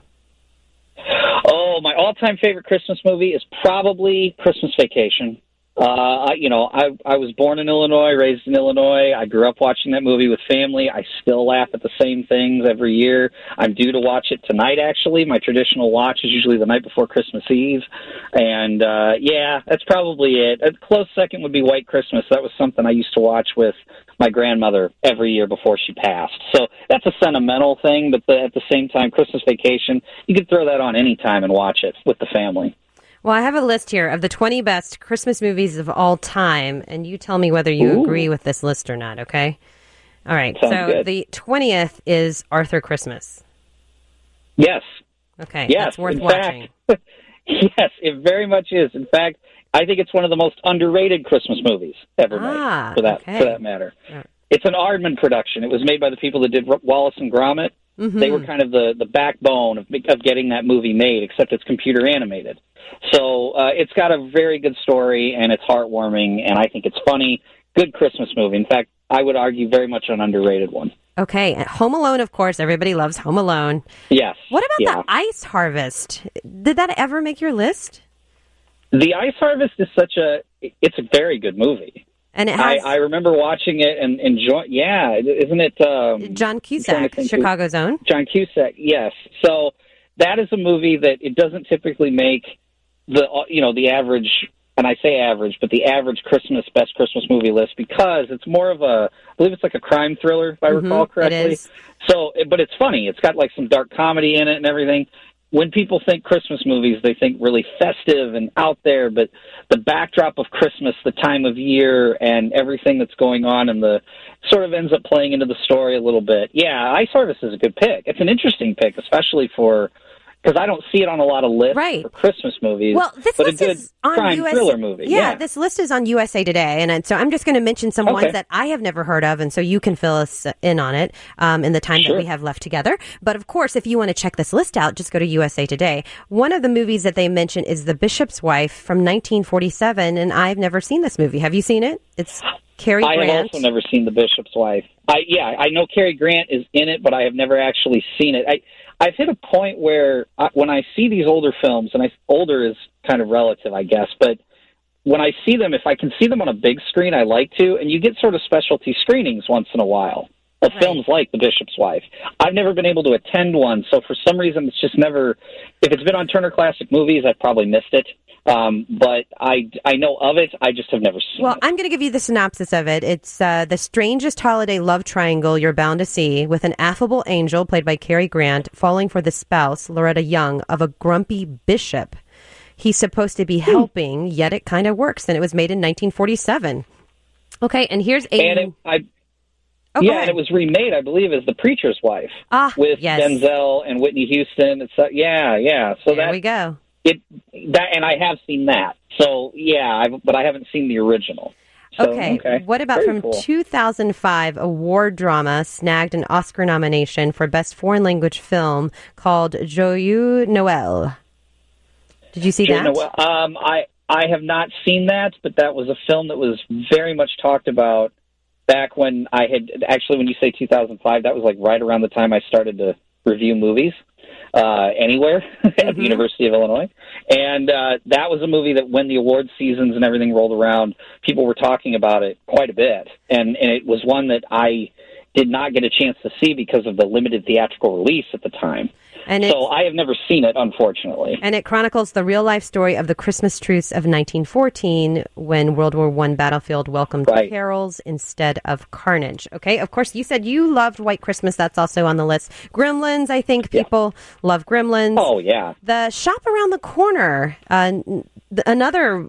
F: Oh, my all-time favorite Christmas movie is probably Christmas Vacation. Uh, I, you know, I I was born in Illinois, raised in Illinois. I grew up watching that movie with family. I still laugh at the same things every year. I'm due to watch it tonight, actually. My traditional watch is usually the night before Christmas Eve. And, uh, yeah, that's probably it. A close second would be White Christmas. That was something I used to watch with my grandmother every year before she passed. So that's a sentimental thing, but the, at the same time, Christmas Vacation, you could throw that on any time and watch it with the family.
B: Well, I have a list here of the twenty best Christmas movies of all time, and you tell me whether you
F: Ooh.
B: agree with this list or not, okay? All right,
F: Sounds
B: so
F: good.
B: the twentieth is Arthur Christmas.
F: Yes.
B: Okay,
F: Yes,
B: that's worth
F: in
B: watching.
F: Fact, yes, it very much is. In fact, I think it's one of the most underrated Christmas movies ever
B: Ah,
F: made, for that
B: okay.
F: for that matter.
B: Right.
F: It's an Aardman production. It was made by the people that did Wallace and Gromit.
B: Mm-hmm.
F: They were kind of the, the backbone of, of getting that movie made, except it's computer animated. So uh, it's got a very good story, and it's heartwarming, and I think it's funny. Good Christmas movie. In fact, I would argue very much an underrated one.
B: Okay, and Home Alone, of course. Everybody loves Home Alone.
F: Yes.
B: What about
F: yeah.
B: the Ice Harvest? Did that ever make your list?
F: The Ice Harvest is such a, it's a very good movie.
B: And it has
F: I, I remember watching it and enjoying. Yeah, isn't it? Um,
B: John Cusack, Chicago's own.
F: John Cusack, yes. So that is a movie that it doesn't typically make the you know the average, and I say average, but the average Christmas best Christmas movie list because it's more of a, I believe it's like a crime thriller if I
B: Mm-hmm,
F: recall correctly.
B: it is.
F: So, but it's funny. It's got like some dark comedy in it and everything. When people think Christmas movies, they think really festive and out there, but the backdrop of Christmas, the time of year, and everything that's going on, and the sort of ends up playing into the story a little bit. Yeah, Ice Harvest is a good pick. It's an interesting pick, especially for, because I don't see it on a lot of lists
B: Right.
F: for Christmas movies.
B: Well, this
F: but
B: list
F: a good
B: is on
F: crime
B: U S A
F: thriller movie.
B: Yeah,
F: Yeah,
B: this list is on U S A Today, and uh, so I'm just going to mention some
F: Okay.
B: ones that I have never heard of, and so you can fill us in on it um, in the time
F: Sure.
B: that we have left together. But of course, if you want to check this list out, just go to U S A Today. One of the movies that they mention is The Bishop's Wife from nineteen forty-seven, and I've never seen this movie. Have you seen it? It's Cary
F: I
B: Grant.
F: have also never seen The Bishop's Wife. I yeah, I know Cary Grant is in it, but I have never actually seen it. I I've hit a point where I, when I see these older films, and I, older is kind of relative, I guess, but when I see them, if I can see them on a big screen, I like to, and you get sort of specialty screenings once in a while of
B: Right.
F: films like The Bishop's Wife. I've never been able to attend one, so for some reason it's just never, if it's been on Turner Classic Movies, I've probably missed it. Um, but I, I know of it, I just have never seen
B: Well,
F: it.
B: I'm going to give you the synopsis of it. It's uh, the strangest holiday love triangle you're bound to see, with an affable angel, played by Cary Grant, falling for the spouse, Loretta Young, of a grumpy bishop. He's supposed to be helping, yet it kind of works, and it was made in nineteen forty-seven. Okay, and here's a...
F: And it, I,
B: oh, go
F: yeah,
B: ahead.
F: and it was remade, I believe, as The Preacher's Wife
B: Ah,
F: with
B: yes.
F: Denzel and Whitney Houston. It's uh, yeah, yeah. So
B: There
F: that
B: we go.
F: it that, and I have seen that. So, yeah, I've, but I haven't seen the original. So,
B: okay.
F: okay.
B: What about
F: Very
B: from
F: cool.
B: two thousand five, a war drama snagged an Oscar nomination for Best Foreign Language Film called Joyeux Noël? Did you see
F: Joyeux
B: that?
F: Noël. Um, I, I have not seen that, but that was a film that was very much talked about back when I had, actually when you say two thousand five, that was like right around the time I started to review movies. Uh, anywhere at
B: Mm-hmm.
F: the University of Illinois. And uh, that was a movie that when the award seasons and everything rolled around, people were talking about it quite a bit. And, and it was one that I did not get a chance to see because of the limited theatrical release at the time.
B: And
F: so I have never seen it, unfortunately.
B: And it chronicles the real-life story of the Christmas truce of nineteen fourteen when World War One battlefield welcomed
F: Right.
B: carols instead of carnage. Okay, of course, you said you loved White Christmas. That's also on the list. Gremlins, I think people yeah. love Gremlins.
F: Oh, yeah.
B: The Shop Around the Corner, uh, th- another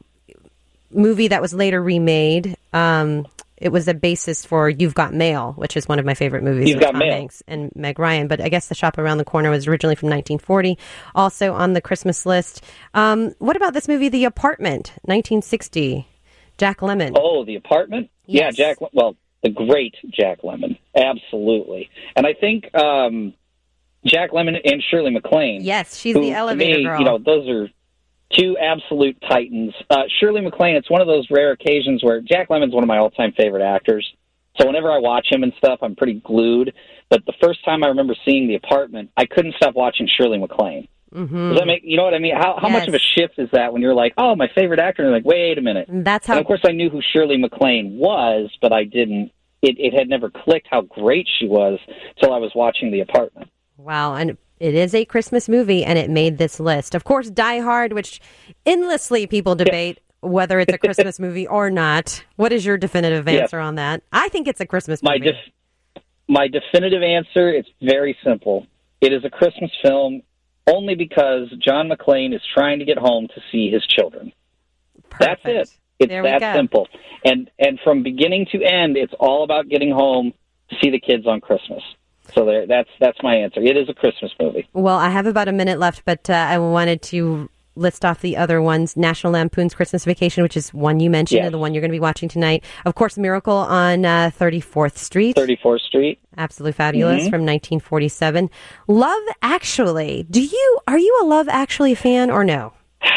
B: movie that was later remade. Um, it was a basis for You've Got Mail, which is one of my favorite movies
F: You've
B: with
F: Got
B: Tom
F: Mail.
B: Hanks and Meg Ryan. But I guess The Shop Around the Corner was originally from nineteen forty, also on the Christmas list. Um, what about this movie, The Apartment, nineteen sixty? Jack Lemmon.
F: Oh, The Apartment?
B: Yes.
F: Yeah, Jack. Well, the great Jack Lemmon, absolutely. And I think um, Jack Lemmon and Shirley MacLaine.
B: Yes, she's
F: who,
B: the elevator
F: to me,
B: girl.
F: You know, those are two absolute titans. Uh, Shirley MacLaine, it's one of those rare occasions where Jack Lemmon's one of my all-time favorite actors. So whenever I watch him and stuff, I'm pretty glued. But the first time I remember seeing The Apartment, I couldn't stop watching Shirley MacLaine.
B: Mm-hmm.
F: Does that make, you know what I mean? How, how
B: Yes.
F: much of a shift is that when you're like, oh, my favorite actor, and you're like, wait a minute.
B: That's how.
F: And of course, I knew who Shirley MacLaine was, but I didn't. It, it had never clicked how great she was till I was watching The Apartment.
B: Wow, and it is a Christmas movie, and it made this list. Of course, Die Hard, which endlessly people debate whether it's a Christmas movie or not. What is your definitive answer
F: Yes.
B: on that? I think it's a Christmas
F: My
B: movie.
F: def- my definitive answer, it's very simple. It is a Christmas film only because John McClane is trying to get home to see his children.
B: Perfect.
F: That's it. It's
B: There we
F: that
B: go.
F: simple. And and from beginning to end, it's all about getting home to see the kids on Christmas. So there, that's that's my answer. It is a Christmas movie.
B: Well, I have about a minute left, but uh, I wanted to list off the other ones. National Lampoon's Christmas Vacation, which is one you mentioned
F: Yes.
B: and the one you're going to be watching tonight. Of course, Miracle on uh, thirty-fourth Street.
F: thirty-fourth Street.
B: Absolutely fabulous
F: Mm-hmm.
B: from nineteen forty-seven. Love Actually. Do you are you a Love Actually fan or no?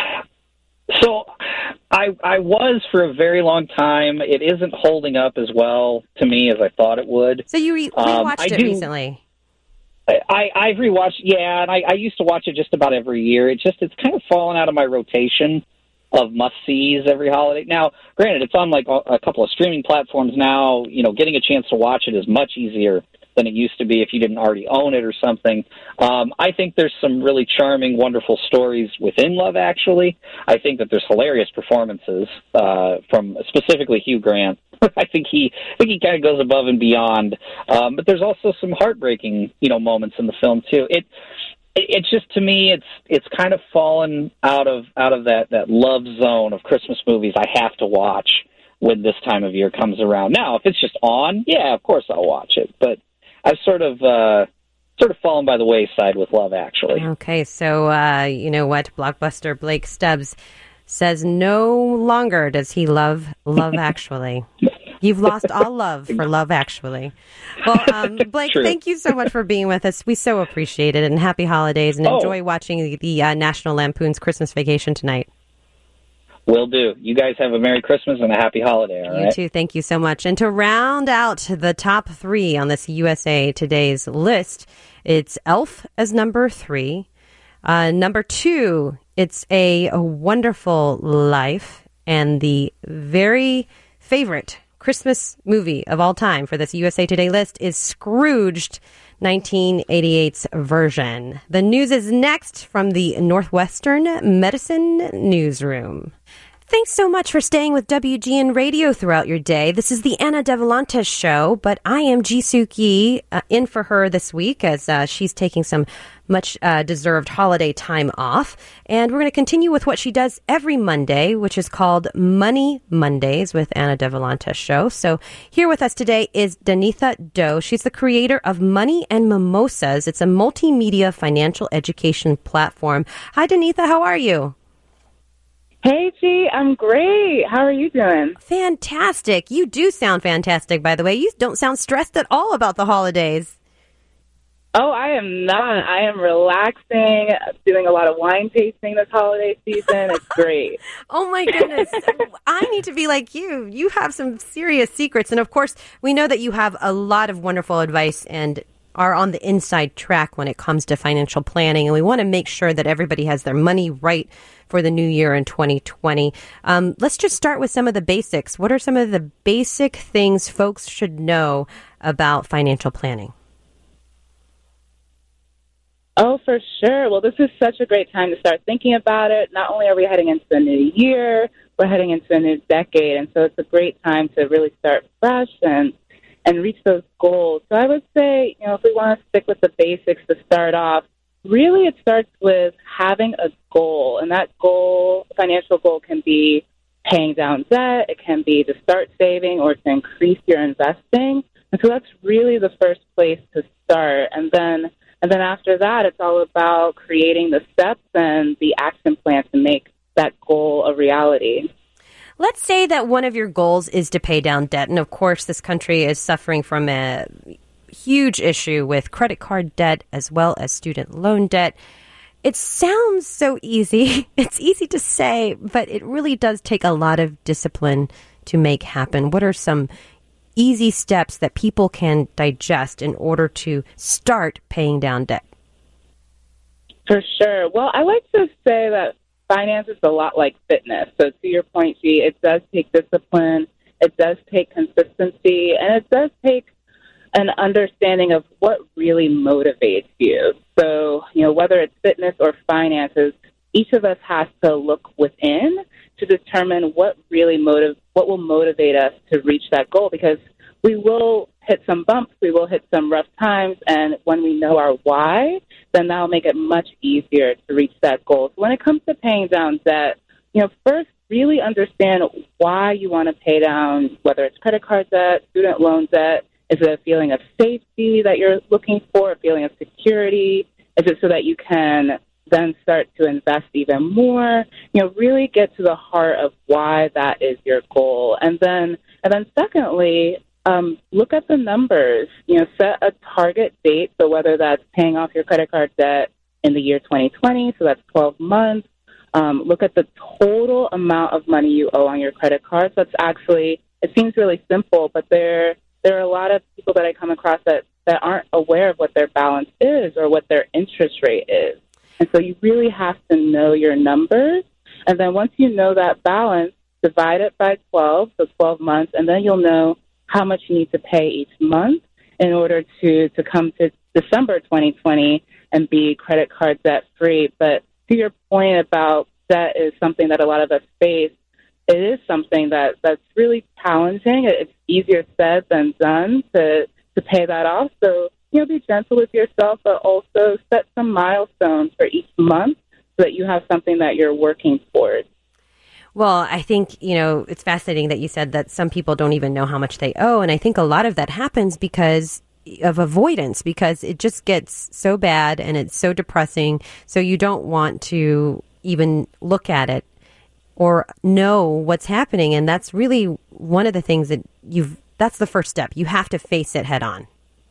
F: So I I was for a very long time. It isn't holding up as well to me as I thought it would.
B: So you re-
F: Um,
B: rewatched
F: I
B: it
F: do-
B: recently.
F: I, I've rewatched, yeah, and I, I used to watch it just about every year. It just, it's kind of fallen out of my rotation of must-sees every holiday. Now, granted, it's on like a, a couple of streaming platforms now. You know, getting a chance to watch it is much easier than it used to be if you didn't already own it or something. Um, I think there's some really charming, wonderful stories within Love Actually. I think that there's hilarious performances uh, from specifically Hugh Grant. I think he, I think he kind of goes above and beyond. Um, but there's also some heartbreaking, you know, moments in the film too. It, it, it's just to me, it's it's kind of fallen out of out of that that love zone of Christmas movies I have to watch when this time of year comes around. Now, if it's just on, yeah, of course I'll watch it. But I've sort of uh, sort of fallen by the wayside with Love Actually.
B: Okay, so uh, you know what? Blockbuster Blake Stubbs says no longer does he love Love Actually. You've lost all love for Love Actually. Well, um, Blake,
F: True.
B: thank you so much for being with us. We so appreciate it, and happy holidays, and
F: Oh.
B: enjoy watching the, the uh, National Lampoon's Christmas Vacation tonight.
F: Will do. You guys have a Merry Christmas and a Happy Holiday, all
B: You
F: right?
B: too. Thank you so much. And to round out the top three on this U S A Today's list, it's Elf as number three. Uh, number two, it's A Wonderful Life, and the very favorite Christmas movie of all time for this U S A Today list is Scrooged, nineteen eighty-eight's version. The news is next from the Northwestern Medicine Newsroom. Thanks so much for staying with W G N Radio throughout your day. This is the Anna Devolantes Show, but I am Ji-Suk Yi, uh, in for her this week as uh, she's taking some much uh, deserved holiday time off. And we're going to continue with what she does every Monday, which is called Money Mondays with Anna Devolantes Show. So here with us today is Danitha Doe. She's the creator of Money and Mimosas. It's a multimedia financial education platform. Hi, Danitha. How are you?
G: Hey, G, I'm great. How are you doing?
B: Fantastic. You do sound fantastic, by the way. You don't sound stressed at all about the holidays.
G: Oh, I am not. I am relaxing, doing a lot of wine tasting this holiday season. It's great.
B: Oh, my goodness. I need to be like you. You have some serious secrets. And, of course, we know that you have a lot of wonderful advice and are on the inside track when it comes to financial planning. And we want to make sure that everybody has their money right for the new year in twenty twenty. Um, let's just start with some of the basics. What are some of the basic things folks should know about financial planning?
G: Oh, for sure. Well, this is such a great time to start thinking about it. Not only are we heading into a new year, we're heading into a new decade. And so it's a great time to really start fresh and and reach those goals. So I would say, you know, if we want to stick with the basics to start off, really it starts with having a goal. And that goal, financial goal, can be paying down debt. It can be to start saving or to increase your investing. And so that's really the first place to start. And then and then after that, it's all about creating the steps and the action plan to make that goal a reality.
B: Let's say that one of your goals is to pay down debt. And of course, this country is suffering from a huge issue with credit card debt as well as student loan debt. It sounds so easy. It's easy to say, but it really does take a lot of discipline to make happen. What are some easy steps that people can digest in order to start paying down debt?
G: For sure. Well, I like to say that finance is a lot like fitness. So to your point, G, it does take discipline, it does take consistency, and it does take an understanding of what really motivates you. So, you know, whether it's fitness or finances, each of us has to look within to determine what really motive, what will motivate us to reach that goal, because we will hit some bumps, we will hit some rough times, and when we know our why, then that'll make it much easier to reach that goal. So when it comes to paying down debt, you know, first really understand why you want to pay down, whether it's credit card debt, student loan debt. Is it a feeling of safety that you're looking for, a feeling of security? Is it so that you can then start to invest even more? You know, really get to the heart of why that is your goal. And then, and then secondly, um, look at the numbers. You know, set a target date. So whether that's paying off your credit card debt in the year twenty twenty, so that's twelve months. Um, look at the total amount of money you owe on your credit cards. That's actually, it seems really simple, but there there are a lot of people that I come across that, that aren't aware of what their balance is or what their interest rate is. And so you really have to know your numbers. And then once you know that balance, divide it by twelve, so twelve months, and then you'll know how much you need to pay each month in order to, to come to December twenty twenty and be credit card debt free. But to your point about debt is something that a lot of us face, it is something that, that's really challenging. It's easier said than done to, to pay that off. So, you know, be gentle with yourself, but also set some milestones for each month so that you have something that you're working towards.
B: Well, I think, you know, it's fascinating that you said that some people don't even know how much they owe. And I think a lot of that happens because of avoidance, because it just gets so bad and it's so depressing. So you don't want to even look at it or know what's happening. And that's really one of the things that you've, that's the first step. You have to face it head on.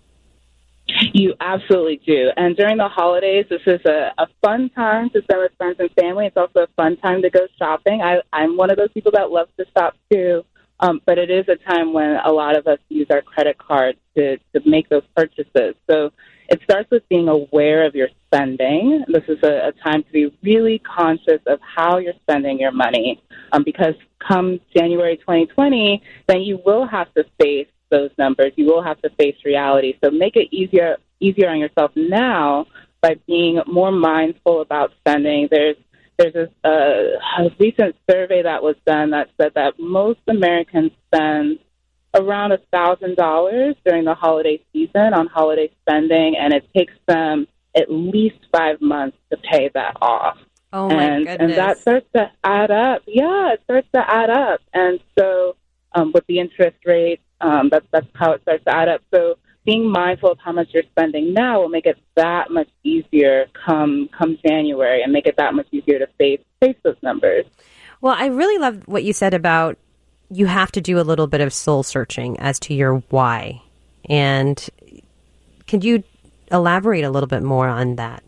G: You absolutely do. And during the holidays, this is a, a fun time to spend with friends and family. It's also a fun time to go shopping. I, I'm one of those people that loves to shop too. Um, but it is a time when a lot of us use our credit cards to, to make those purchases. So it starts with being aware of your spending. This is a, a time to be really conscious of how you're spending your money, um, because come January twenty twenty, then you will have to face those numbers. You will have to face reality. So make it easier easier on yourself now by being more mindful about spending. There's There's a, a, a recent survey that was done that said that most Americans spend around one thousand dollars during the holiday season on holiday spending, and it takes them at least five months to pay that off.
B: Oh, my
G: and,
B: goodness.
G: And that starts to add up. Yeah, it starts to add up. And so um, with the interest rate, um, that's, that's how it starts to add up. So being mindful of how much you're spending now will make it that much easier come come January and make it that much easier to face face those numbers.
B: Well, I really love what you said about you have to do a little bit of soul searching as to your why. And could you elaborate a little bit more on that?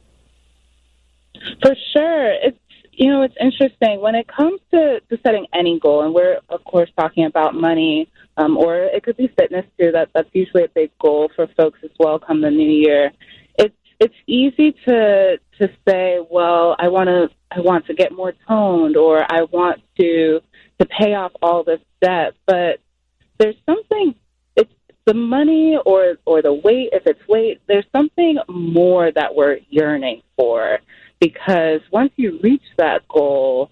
G: For sure. It's, you know, it's interesting when it comes to, to setting any goal, and we're, of course, talking about money, um, or it could be fitness too. That that's usually a big goal for folks as well come the new year. It's it's easy to to say, well, I want to I want to get more toned, or I want to to pay off all this debt, but there's something. It's the money or or the weight. If it's weight, there's something more that we're yearning for. Because once you reach that goal,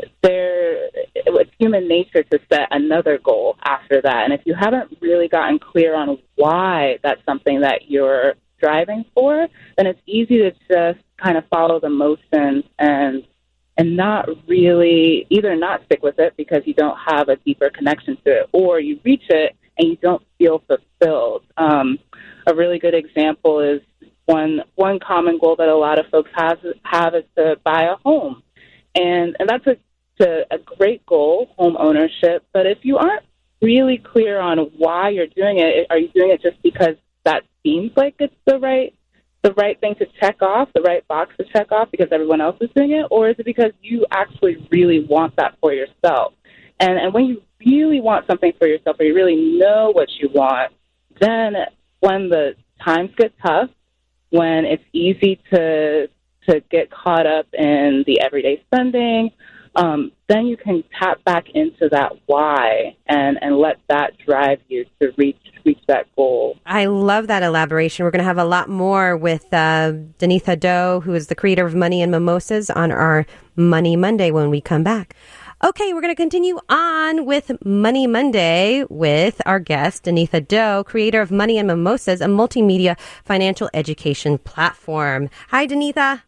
G: there it's human nature to set another goal after that. And if you haven't really gotten clear on why that's something that you're striving for, then it's easy to just kind of follow the motions and and not really either not stick with it because you don't have a deeper connection to it, or you reach it and you don't feel fulfilled. Um, a really good example is One one common goal that a lot of folks have, have is to buy a home. And and that's a, to a great goal, home ownership. But if you aren't really clear on why you're doing it, are you doing it just because that seems like it's the right the right thing to check off, the right box to check off because everyone else is doing it? Or is it because you actually really want that for yourself? And and when you really want something for yourself, or you really know what you want, then when the times get tough, when it's easy to to get caught up in the everyday spending, um, then you can tap back into that why and, and let that drive you to reach reach that goal.
B: I love that elaboration. We're going to have a lot more with uh, Denitha Doe, who is the creator of Money and Mimosas, on our Money Monday when we come back. Okay, we're going to continue on with Money Monday with our guest, Denitha Doe, creator of Money and Mimosas, a multimedia financial education platform. Hi, Denitha.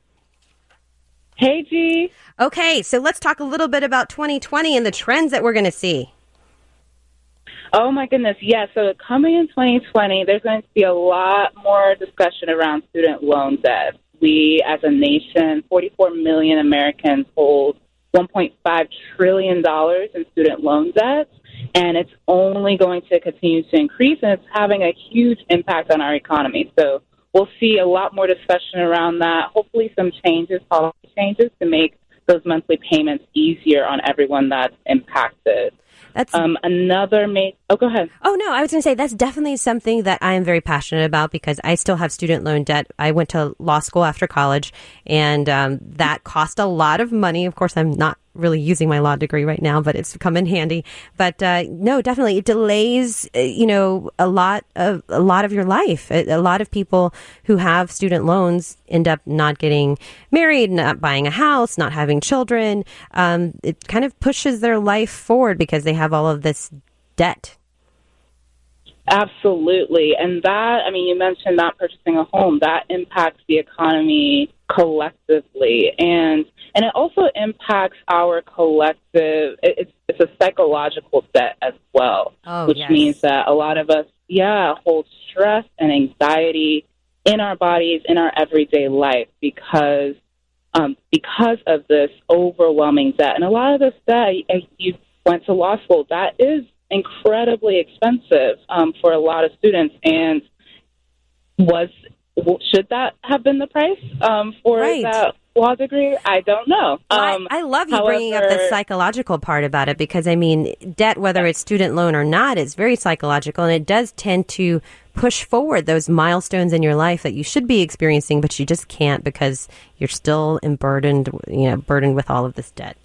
G: Hey, G.
B: Okay, so let's talk a little bit about twenty twenty and the trends that we're going to see.
G: Oh, my goodness. Yeah, so coming in twenty twenty, there's going to be a lot more discussion around student loan debt. We, as a nation, forty-four million Americans hold one point five trillion dollars in student loan debt, and it's only going to continue to increase, and it's having a huge impact on our economy. So we'll see a lot more discussion around that, hopefully some changes, policy changes to make those monthly payments easier on everyone that's impacted.
B: That's
G: um, another ma- Oh, go ahead.
B: Oh, no, I was going to say that's definitely something that I am very passionate about because I still have student loan debt. I went to law school after college, and um, that cost a lot of money. Of course, I'm not really using my law degree right now, but it's come in handy. But uh, no, definitely, it delays, uh, you know, a lot of a lot of your life. A, a lot of people who have student loans end up not getting married, not buying a house, not having children. Um, it kind of pushes their life forward because they have all of this debt.
G: Absolutely. And that, I mean, you mentioned not purchasing a home. That impacts the economy collectively. And and it also impacts our collective, it's, it's a psychological debt as well,
B: oh,
G: which
B: yes.
G: means that a lot of us, yeah, hold stress and anxiety in our bodies, in our everyday life because um, because of this overwhelming debt. And a lot of this debt, you went to law school, that is incredibly expensive um, for a lot of students. And was should that have been the price um, for
B: right.
G: that law degree? I don't know. Um,
B: I, I love you
G: however,
B: bringing up the psychological part about it because, I mean, debt, whether it's student loan or not, is very psychological, and it does tend to push forward those milestones in your life that you should be experiencing, but you just can't because you're still burdened, you know, burdened with all of this debt.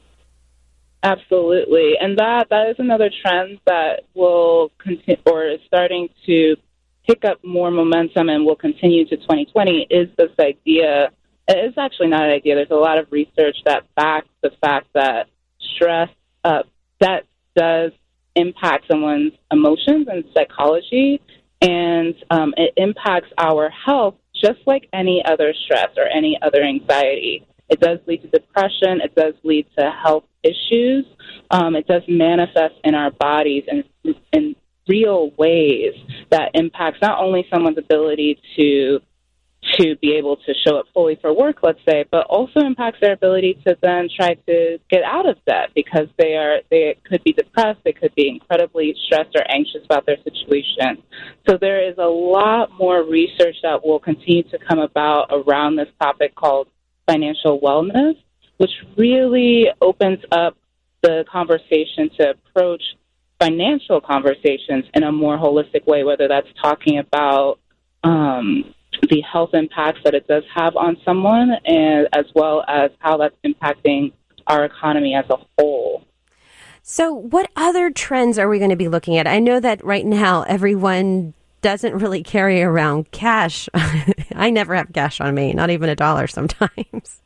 G: Absolutely. And that, that is another trend that will continue or is starting to pick up more momentum and will continue to twenty twenty is this idea. It's actually not an idea. There's a lot of research that backs the fact that stress, uh, that does impact someone's emotions and psychology, and um, it impacts our health just like any other stress or any other anxiety. It does lead to depression. It does lead to health issues. Um, it does manifest in our bodies in, in real ways that impacts not only someone's ability to to be able to show up fully for work, let's say, but also impacts their ability to then try to get out of debt because they are they could be depressed, they could be incredibly stressed or anxious about their situation. So there is a lot more research that will continue to come about around this topic called financial wellness, which really opens up the conversation to approach financial conversations in a more holistic way, whether that's talking about um, the health impacts that it does have on someone, and as well as how that's impacting our economy as a whole.
B: So what other trends are we going to be looking at? I know that right now everyone doesn't really carry around cash. I never have cash on me, not even a dollar sometimes.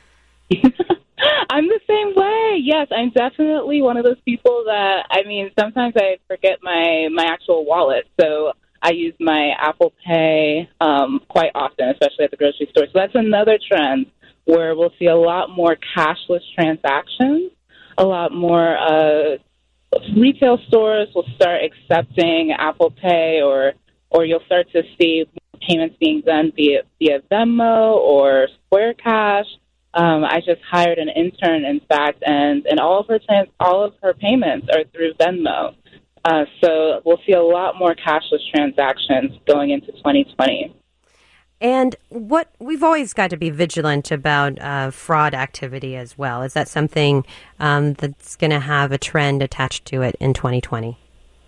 G: I'm the same way. Yes, I'm definitely one of those people that, I mean, sometimes I forget my, my actual wallet. So I use my Apple Pay um, quite often, especially at the grocery store. So that's another trend where we'll see a lot more cashless transactions, a lot more uh, retail stores will start accepting Apple Pay, or or you'll start to see payments being done via, via Venmo or Square Cash. Um, I just hired an intern, in fact, and, and all of her trans- all of her payments are through Venmo. Uh, so we'll see a lot more cashless transactions going into twenty twenty.
B: And what we've always got to be vigilant about uh, fraud activity as well. Is that something um, that's going to have a trend attached to it in twenty twenty?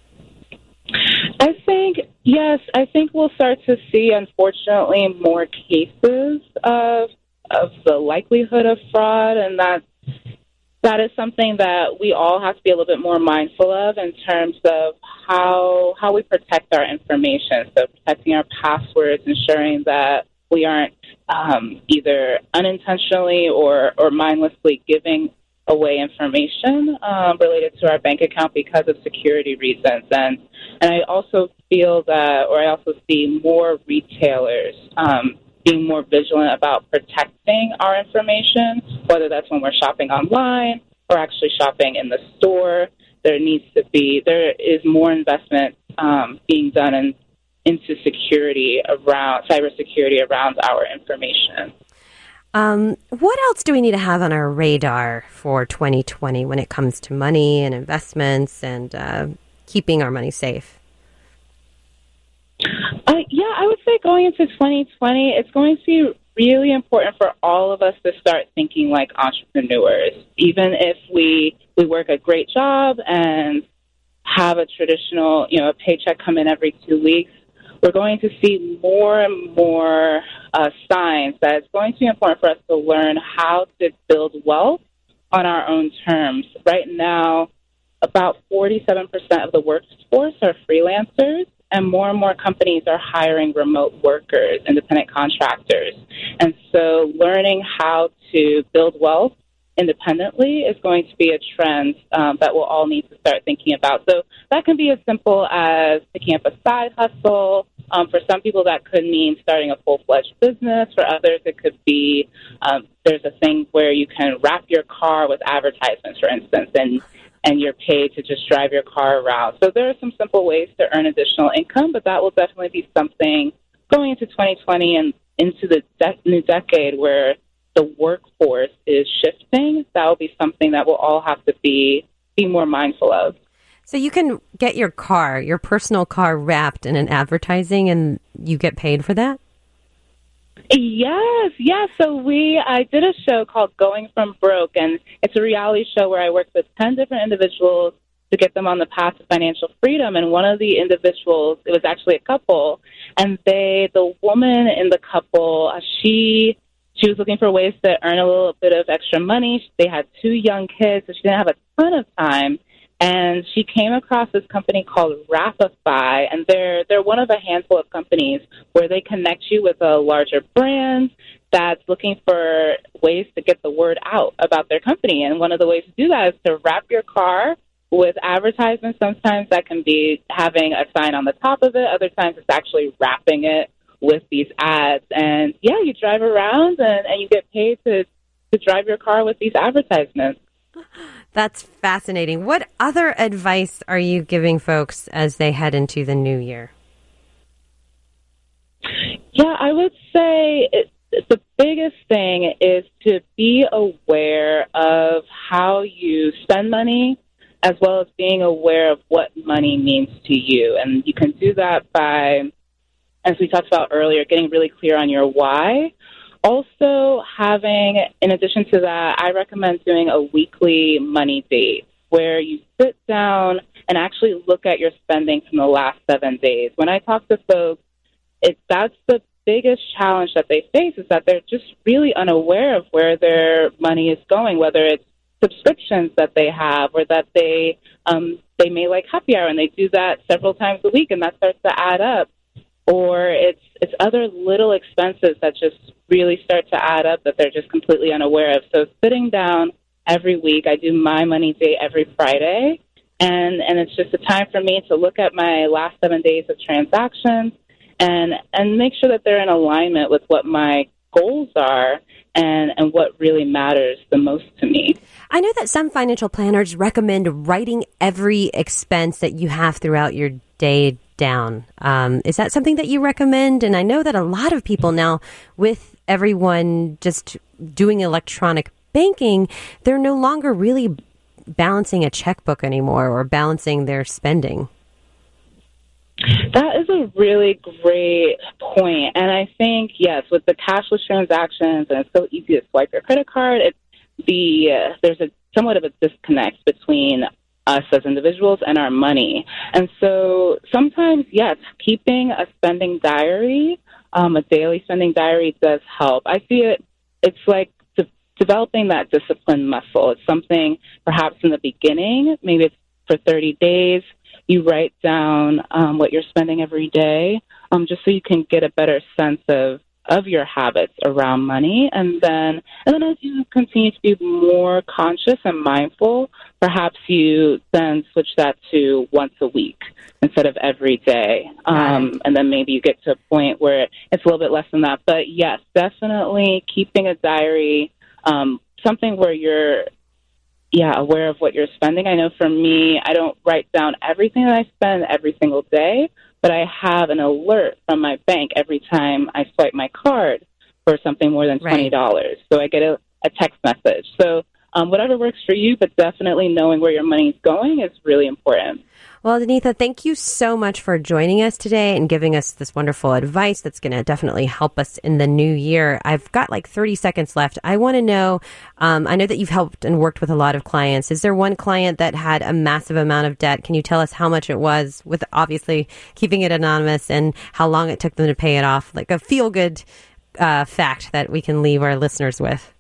G: I think, yes, I think we'll start to see, unfortunately, more cases of of the likelihood of fraud, and that that is something that we all have to be a little bit more mindful of in terms of how how we protect our information. So protecting our passwords, ensuring that we aren't um, either unintentionally or, or mindlessly giving away information um, related to our bank account because of security reasons. And and I also feel that, or I also see more retailers um, being more vigilant about protecting our information, whether that's when we're shopping online or actually shopping in the store. There needs to be, there is more investment um, being done in, into security around, cybersecurity around our information.
B: Um, what else do we need to have on our radar for twenty twenty when it comes to money and investments and uh, keeping our money safe?
G: Uh, yeah, I would say going into twenty twenty, it's going to be really important for all of us to start thinking like entrepreneurs. Even if we we work a great job and have a traditional, you know, a paycheck come in every two weeks, we're going to see more and more uh, signs that it's going to be important for us to learn how to build wealth on our own terms. Right now, about forty-seven percent of the workforce are freelancers, and more and more companies are hiring remote workers, independent contractors. And so learning how to build wealth independently is going to be a trend um, that we'll all need to start thinking about. So that can be as simple as picking up a side hustle. Um, for some people, that could mean starting a full-fledged business. For others, it could be um, there's a thing where you can wrap your car with advertisements, for instance, and and you're paid to just drive your car around. So there are some simple ways to earn additional income, but that will definitely be something going into twenty twenty and into the de- new decade where the workforce is shifting. That will be something that we'll all have to be be more mindful of.
B: So you can get your car, your personal car, wrapped in an advertising, and you get paid for that?
G: Yes, yes. So we, I did a show called Going From Broke, and it's a reality show where I worked with ten different individuals to get them on the path to financial freedom. And one of the individuals, it was actually a couple, and they, the woman in the couple, uh, she, she was looking for ways to earn a little bit of extra money. They had two young kids, so she didn't have a ton of time. And she came across this company called Rapify, and they're they're one of a handful of companies where they connect you with a larger brand that's looking for ways to get the word out about their company. And one of the ways to do that is to wrap your car with advertisements. Sometimes that can be having a sign on the top of it. Other times it's actually wrapping it with these ads. And, yeah, you drive around and, and you get paid to, to drive your car with these advertisements.
B: That's fascinating. What other advice are you giving folks as they head into the new year?
G: Yeah, I I would say it, the biggest thing is to be aware of how you spend money, as well as being aware of what money means to you. And you can do that by, as we talked about earlier, getting really clear on your why. Also having, in addition to that, I recommend doing a weekly money date where you sit down and actually look at your spending from the last seven days. When I talk to folks, it, that's the biggest challenge that they face, is that they're just really unaware of where their money is going, whether it's subscriptions that they have, or that they um, they may like happy hour and they do that several times a week and that starts to add up, or it's it's other little expenses that just really start to add up that they're just completely unaware of. So sitting down every week, I do my money day every Friday, and and it's just a time for me to look at my last seven days of transactions and and make sure that they're in alignment with what my goals are and, and what really matters the most to me.
B: I know that some financial planners recommend writing every expense that you have throughout your day down. Um, is that something that you recommend? And I know that a lot of people now, with everyone just doing electronic banking, they're no longer really balancing a checkbook anymore or balancing their spending.
G: That is a really great point. And I think, yes, with the cashless transactions, and it's so easy to swipe your credit card, it's the uh, there's a somewhat of a disconnect between us as individuals and our money. And so sometimes, yes, keeping a spending diary, um, a daily spending diary does help. I see it, it's like de- developing that discipline muscle. It's something perhaps in the beginning, maybe it's for thirty days, you write down um, what you're spending every day, um, just so you can get a better sense of, of your habits around money. And then, and then as you continue to be more conscious and mindful, perhaps you then switch that to once a week instead of every day. Um, and then maybe you get to a point where it's a little bit less than that. But yes, definitely keeping a diary, um, something where you're Yeah, aware of what you're spending. I know for me, I don't write down everything that I spend every single day, but I have an alert from my bank every time I swipe my card for something more than twenty dollars. Right. So I get a, a text message. So um, whatever works for you, but definitely knowing where your money is going is really important.
B: Well, Denitha, thank you so much for joining us today and giving us this wonderful advice that's going to definitely help us in the new year. I've got like thirty seconds left. I want to know, um, I know that you've helped and worked with a lot of clients. Is there one client that had a massive amount of debt? Can you tell us how much it was, with obviously keeping it anonymous, and how long it took them to pay it off? Like a feel-good uh, fact that we can leave our listeners with.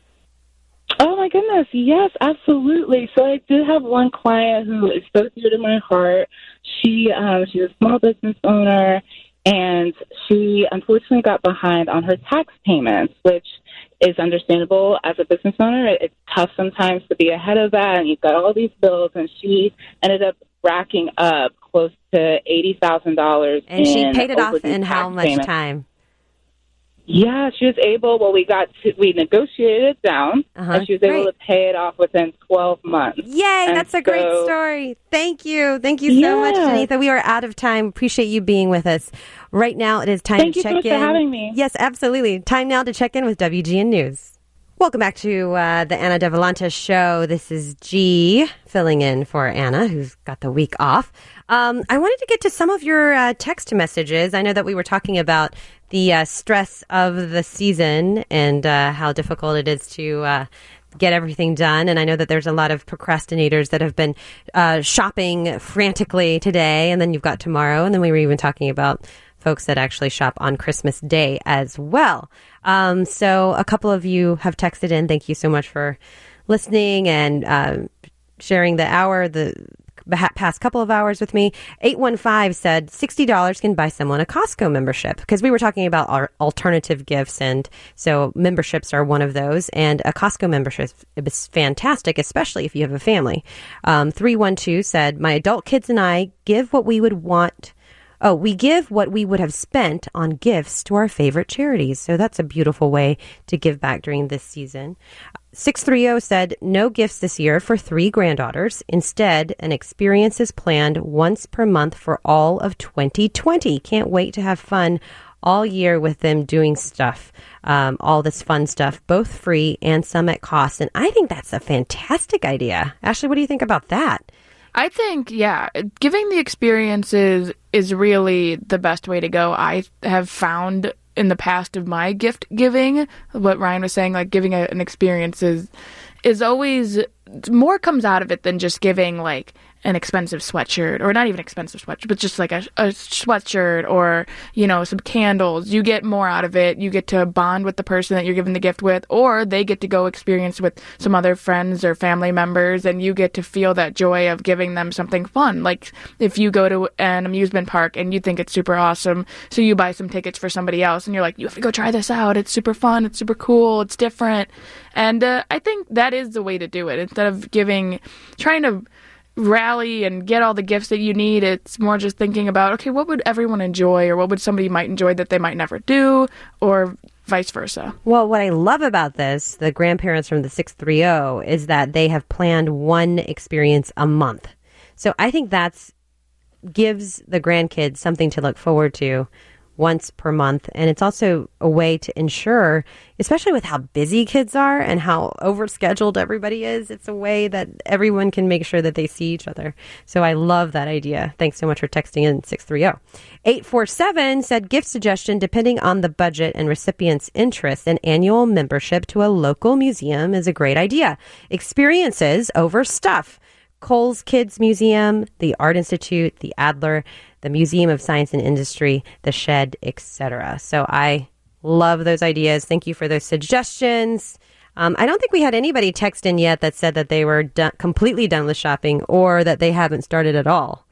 G: Oh, my goodness. Yes, absolutely. So I did have one client who is so dear to my heart. She, um, she's a small business owner, and she unfortunately got behind on her tax payments, which is understandable. As a business owner, it's tough sometimes to be ahead of that, and you've got all these bills, and she ended up racking up close to eighty thousand dollars.
B: And she paid it off in how much payments. time?
G: Yeah, she was able, well, we got to, we negotiated it down, uh-huh. and she was able great. to pay it off within twelve months.
B: Yay, and that's a so, great story. Thank you. Thank you so yeah. much, Denitha. We are out of time. Appreciate you being with us. Right now, it is time
G: Thank
B: to check in.
G: Thank you so much for having me.
B: Yes, absolutely. Time now to check in with W G N News. Welcome back to uh, the Anna Devolantis Show. This is G filling in for Anna, who's got the week off. Um, I wanted to get to some of your uh, text messages. I know that we were talking about the uh, stress of the season and uh, how difficult it is to uh, get everything done. And I know that there's a lot of procrastinators that have been uh, shopping frantically today, and then you've got tomorrow. And then we were even talking about folks that actually shop on Christmas Day as well. Um, so a couple of you have texted in. Thank you so much for listening and uh, sharing the hour, the past couple of hours with me. eight one five said sixty dollars can buy someone a Costco membership, because we were talking about our alternative gifts, and so memberships are one of those, and a Costco membership is fantastic, especially if you have a family. Um, three one two said, my adult kids and I give what we would want Oh, we give what we would have spent on gifts to our favorite charities. So that's a beautiful way to give back during this season. six three zero said, no gifts this year for three granddaughters. Instead, an experience is planned once per month for all of twenty twenty. Can't wait to have fun all year with them doing stuff, um, all this fun stuff, both free and some at cost. And I think that's a fantastic idea. Ashley, what do you think about that?
C: I think, yeah, giving the experiences is really the best way to go. I have found in the past of my gift giving, what Ryan was saying, like giving a, an experience is, is always, more comes out of it than just giving like an expensive sweatshirt, or not even expensive sweatshirt, but just like a, a sweatshirt or, you know, some candles. You get more out of it. You get to bond with the person that you're giving the gift with, or they get to go experience with some other friends or family members, and you get to feel that joy of giving them something fun. Like if you go to an amusement park and you think it's super awesome, so you buy some tickets for somebody else and you're like, you have to go try this out. It's super fun. It's super cool. It's different. And uh, I think that is the way to do it. Instead of giving, trying to rally and get all the gifts that you need, it's more just thinking about, okay, what would everyone enjoy, or what would somebody might enjoy that they might never do, or vice versa.
B: Well, what I love about this, the grandparents from the six thirty, is that they have planned one experience a month. So I think that's gives the grandkids something to look forward to once per month. And it's also a way to ensure, especially with how busy kids are and how overscheduled everybody is, it's a way that everyone can make sure that they see each other. So I love that idea. Thanks so much for texting in six thirty. eight four seven said gift suggestion, depending on the budget and recipient's interest, an annual membership to a local museum is a great idea. Experiences over stuff. Cole's Kids Museum, the Art Institute, the Adler, the Museum of Science and Industry, the Shed, et cetera. So I love those ideas. Thank you for those suggestions. Um, I don't think we had anybody text in yet that said that they were done, completely done with shopping, or that they haven't started at all.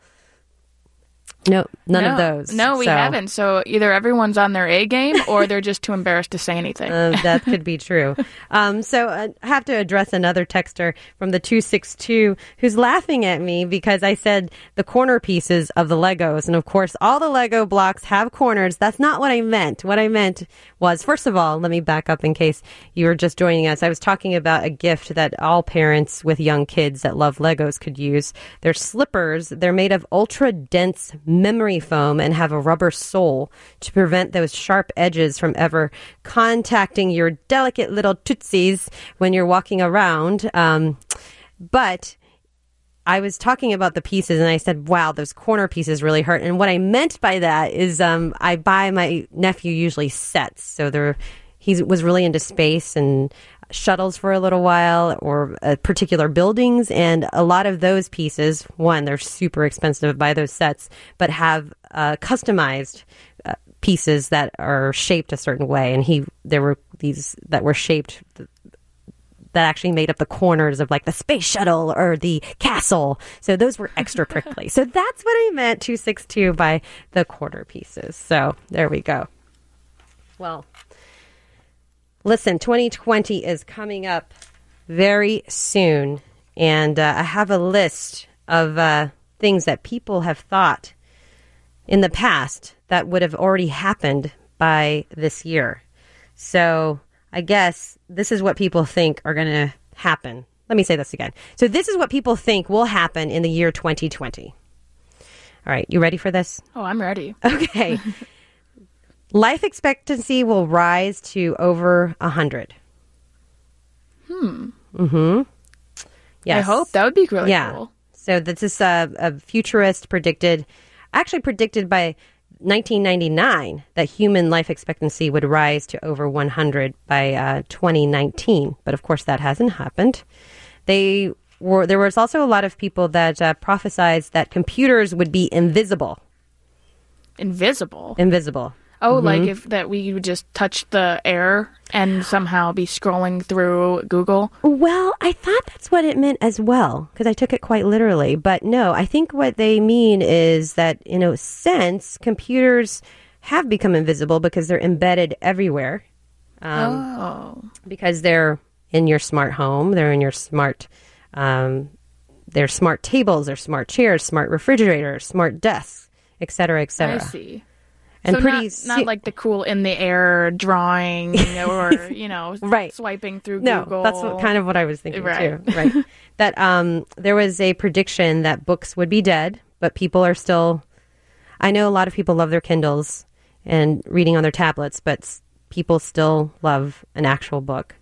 B: No, none
C: no,
B: of those.
C: No, we
B: so.
C: haven't. So either everyone's on their A game or they're just too embarrassed to say anything.
B: Uh, that could be true. Um, so I have to address another texter from the two six two who's laughing at me because I said the corner pieces of the Legos. And of course, all the Lego blocks have corners. That's not what I meant. What I meant was, first of all, let me back up in case you were just joining us. I was talking about a gift that all parents with young kids that love Legos could use. They're slippers. They're made of ultra dense memory foam and have a rubber sole to prevent those sharp edges from ever contacting your delicate little tootsies when you're walking around. Um, but I was talking about the pieces and I said, wow, those corner pieces really hurt. And what I meant by that is um, I buy my nephew usually sets. So they're, he was really into space and shuttles for a little while, or uh, particular buildings, and a lot of those pieces, one, they're super expensive to buy those sets, but have uh, customized uh, pieces that are shaped a certain way, and he there were these that were shaped th- that actually made up the corners of like the space shuttle or the castle, so those were extra prickly. So that's what I meant, two six two, by the corner pieces. So there we go. Well, listen, twenty twenty is coming up very soon, and uh, I have a list of uh, things that people have thought in the past that would have already happened by this year. So I guess this is what people think are going to happen. Let me say this again. So this is what people think will happen in the year twenty twenty. All right, you ready for this?
C: Oh, I'm ready.
B: Okay. Life expectancy will rise to over one hundred.
C: Hmm.
B: Mm-hmm. Yes.
C: I hope. That would be really
B: yeah.
C: cool.
B: So this is a, a futurist predicted, actually predicted by nineteen ninety-nine, that human life expectancy would rise to over one hundred by uh, twenty nineteen. But of course, that hasn't happened. They were. There was also a lot of people that uh, prophesied that computers would be invisible.
C: Invisible?
B: Invisible.
C: Oh,
B: Mm-hmm.
C: like if that we would just touch the air and somehow be scrolling through Google?
B: Well, I thought that's what it meant as well, because I took it quite literally. But no, I think what they mean is that, in a sense, computers have become invisible because they're embedded everywhere. Um,
C: oh.
B: Because they're in your smart home, they're in your smart, um, they're smart tables, they're smart chairs, smart refrigerators, smart desks, et cetera, et cetera.
C: I see.
B: And
C: so
B: pretty
C: not,
B: se-
C: not like the cool in the air drawing or, you know,
B: right.
C: swiping through
B: no,
C: Google.
B: that's what, kind of what I was thinking
C: right.
B: too. Right. That um, there was a prediction that books would be dead, but people are still, I know a lot of people love their Kindles, and reading on their tablets, but s- people still love an actual book.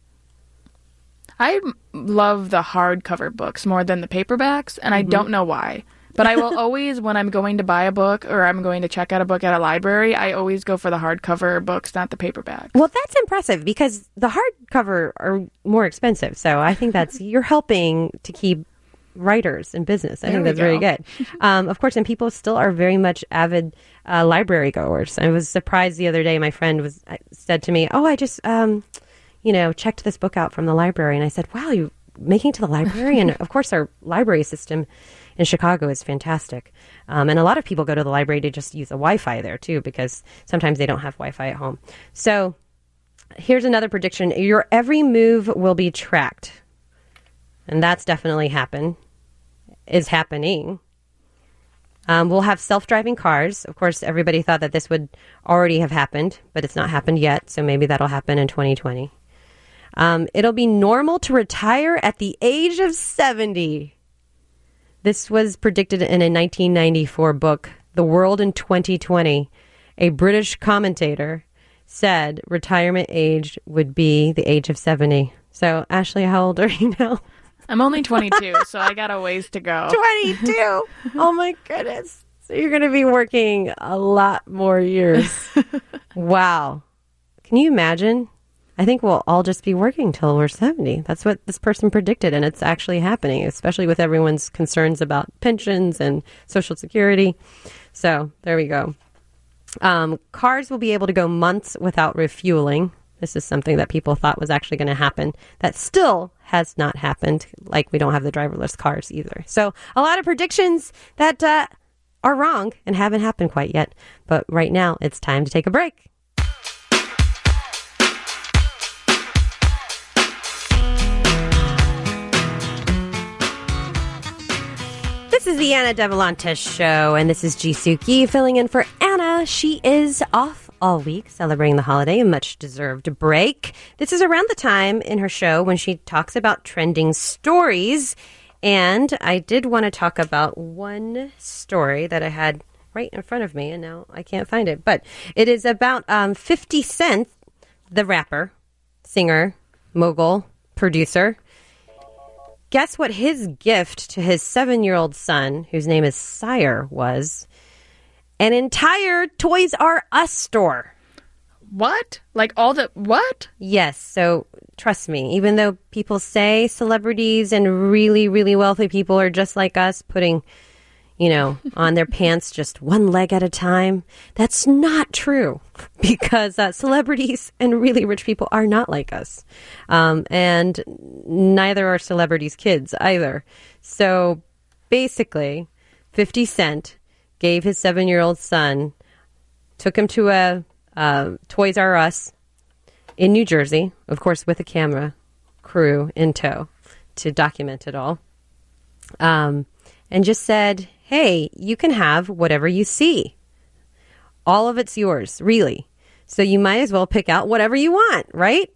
C: I love the hardcover books more than the paperbacks, and I don't know why. But I will always, when I'm going to buy a book or I'm going to check out a book at a library, I always go for the hardcover books, not the paperback.
B: Well, that's impressive because the hardcover are more expensive. So I think that's, you're helping to keep writers in business. I
C: There
B: think
C: we
B: that's very
C: go.
B: good. Um, of course, and people still are very much avid uh, library goers. I was surprised the other day. My friend was uh, said to me, "Oh, I just, um, you know, checked this book out from the library," and I said, "Wow, you making it to the library?" And of course, our library system in Chicago is fantastic, um, and a lot of people go to the library to just use the Wi-Fi there too, because sometimes they don't have Wi-Fi at home. So here's another prediction: your every move will be tracked. And that's definitely happened, is happening. Um, we'll have self-driving cars. Of course, everybody thought that this would already have happened, but it's not happened yet. So maybe that'll happen in twenty twenty. Um, it'll be normal to retire at the age of seventy. This was predicted in a nineteen ninety-four book, The World in twenty twenty. A British commentator said retirement age would be the age of seventy. So, Ashley, how old are you now?
C: I'm only twenty-two, so I got a ways to go.
B: twenty-two. Oh my goodness. So you're going to be working a lot more years. Wow. Can you imagine? I think we'll all just be working till we're seventy. That's what this person predicted, and it's actually happening, especially with everyone's concerns about pensions and Social Security. So there we go. Um, cars will be able to go months without refueling. This is something that people thought was actually going to happen. That still has not happened. Like, we don't have the driverless cars either. So a lot of predictions that uh, are wrong and haven't happened quite yet. But right now, it's time to take a break. This is the Anna Devolantes Show, and this is Jisuki filling in for Anna. She is off all week celebrating the holiday, a much-deserved break. This is around the time in her show when she talks about trending stories, and I did want to talk about one story that I had right in front of me, and now I can't find it, but it is about um, fifty Cent, the rapper, singer, mogul, producer. Guess what his gift to his seven-year-old son, whose name is Sire, was? An entire Toys R Us store.
C: What? Like all the... What?
B: Yes. So trust me, even though people say celebrities and really, really wealthy people are just like us, putting, you know, on their pants just one leg at a time, that's not true, because uh, celebrities and really rich people are not like us. Um, and neither are celebrities' kids either. So basically, fifty Cent gave his seven-year-old son, took him to a uh, Toys R Us in New Jersey, of course, with a camera crew in tow to document it all, um, and just said, hey, you can have whatever you see. All of it's yours, really. So you might as well pick out whatever you want, right?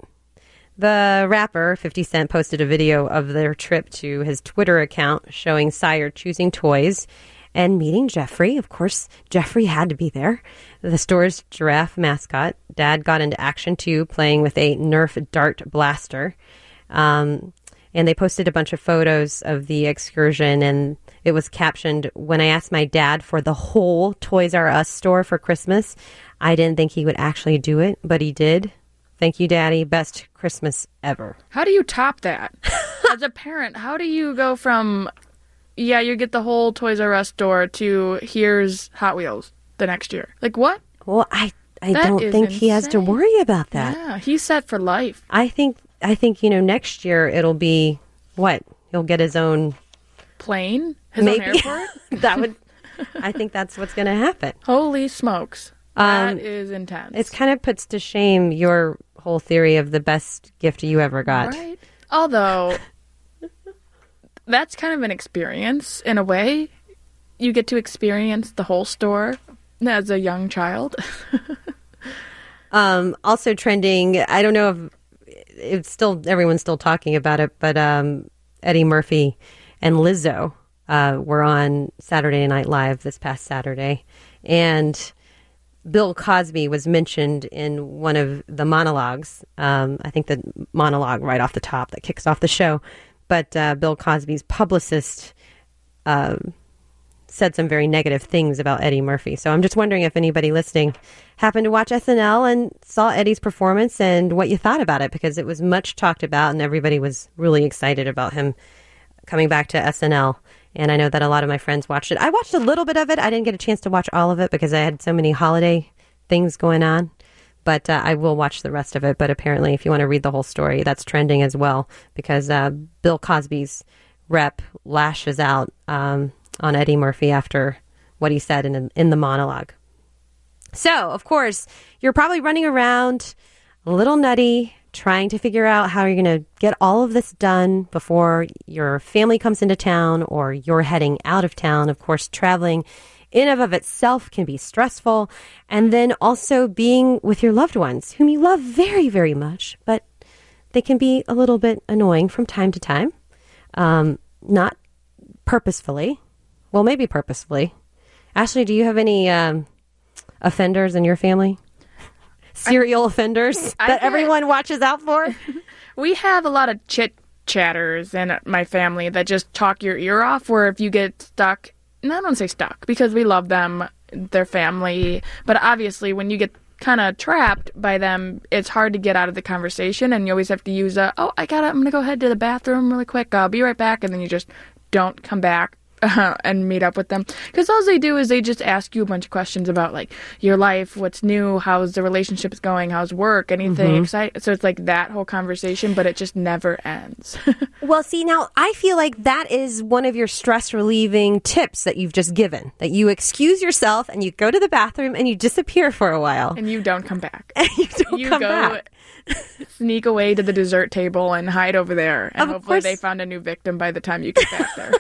B: The rapper, fifty Cent, posted a video of their trip to his Twitter account showing Sire choosing toys and meeting Jeffrey. Of course, Jeffrey had to be there. The store's giraffe mascot. Dad got into action, too, playing with a Nerf dart blaster. Um, and they posted a bunch of photos of the excursion, and it was captioned, when I asked my dad for the whole Toys R Us store for Christmas, I didn't think he would actually do it, but he did. Thank you, Daddy. Best Christmas ever.
C: How do you top that? As a parent, how do you go from... Yeah, you get the whole Toys R Us store to here's Hot Wheels the next year. Like, what?
B: Well, I, I
C: That
B: don't
C: is
B: think he has to
C: insane.
B: worry about that.
C: Yeah, he's set for life.
B: I think, I think, you know, next year it'll be, what? He'll get his own...
C: Plane? His
B: Maybe.
C: own airport?
B: that would... I think that's what's going to happen.
C: Holy smokes.
B: Um,
C: That is intense.
B: It kind of puts to shame your whole theory of the best gift you ever got.
C: Right. Although... That's kind of an experience, in a way. You get to experience the whole store as a young child.
B: Um, also trending, I don't know if it's still, everyone's still talking about it, but um, Eddie Murphy and Lizzo uh, were on Saturday Night Live this past Saturday. And Bill Cosby was mentioned in one of the monologues. Um, I think the monologue right off the top that kicks off the show. But uh, Bill Cosby's publicist uh, said some very negative things about Eddie Murphy. So I'm just wondering if anybody listening happened to watch S N L and saw Eddie's performance and what you thought about it, because it was much talked about and everybody was really excited about him coming back to S N L. And I know that a lot of my friends watched it. I watched a little bit of it. I didn't get a chance to watch all of it because I had so many holiday things going on. But uh, I will watch the rest of it. But apparently, if you want to read the whole story, that's trending as well, because uh, Bill Cosby's rep lashes out um, on Eddie Murphy after what he said in, in the monologue. So, of course, you're probably running around a little nutty, trying to figure out how you're going to get all of this done before your family comes into town or you're heading out of town. Of course, traveling in and of itself can be stressful. And then also being with your loved ones, whom you love very, very much, but they can be a little bit annoying from time to time. Um, not purposefully. Well, maybe purposefully. Ashley, do you have any um, offenders in your family? Serial I, offenders I that get, everyone watches out for?
C: We have a lot of chit chatters in my family that just talk your ear off, where if you get stuck, and I don't say stuck because we love them, their family, but obviously when you get kind of trapped by them, it's hard to get out of the conversation, and you always have to use a, oh, I gotta, I'm gonna go head to the bathroom really quick, I'll be right back, and then you just don't come back uh, and meet up with them. Because all they do is they just ask you a bunch of questions about, like, your life, what's new, how's the relationships going, how's work, anything mm-hmm. exciting. So it's like that whole conversation, but it just never ends.
B: Well, see, now I feel like that is one of your stress relieving tips that you've just given, that you excuse yourself and you go to the bathroom and you disappear for a while.
C: And you don't come back.
B: And you don't
C: you
B: come
C: go
B: back.
C: Sneak away to the dessert table and hide over there. And
B: of
C: hopefully
B: course.
C: They found a new victim by the time you get back there.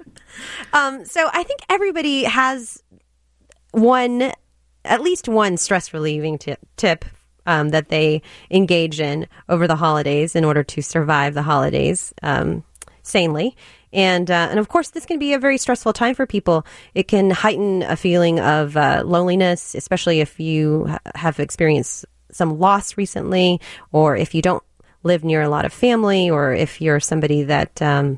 B: Um, so I think everybody has one, at least one stress relieving tip, tip um, that they engage in over the holidays in order to survive the holidays um, sanely. And uh, and of course, this can be a very stressful time for people. It can heighten a feeling of uh, loneliness, especially if you ha- have experienced some loss recently, or if you don't live near a lot of family, or if you're somebody that um,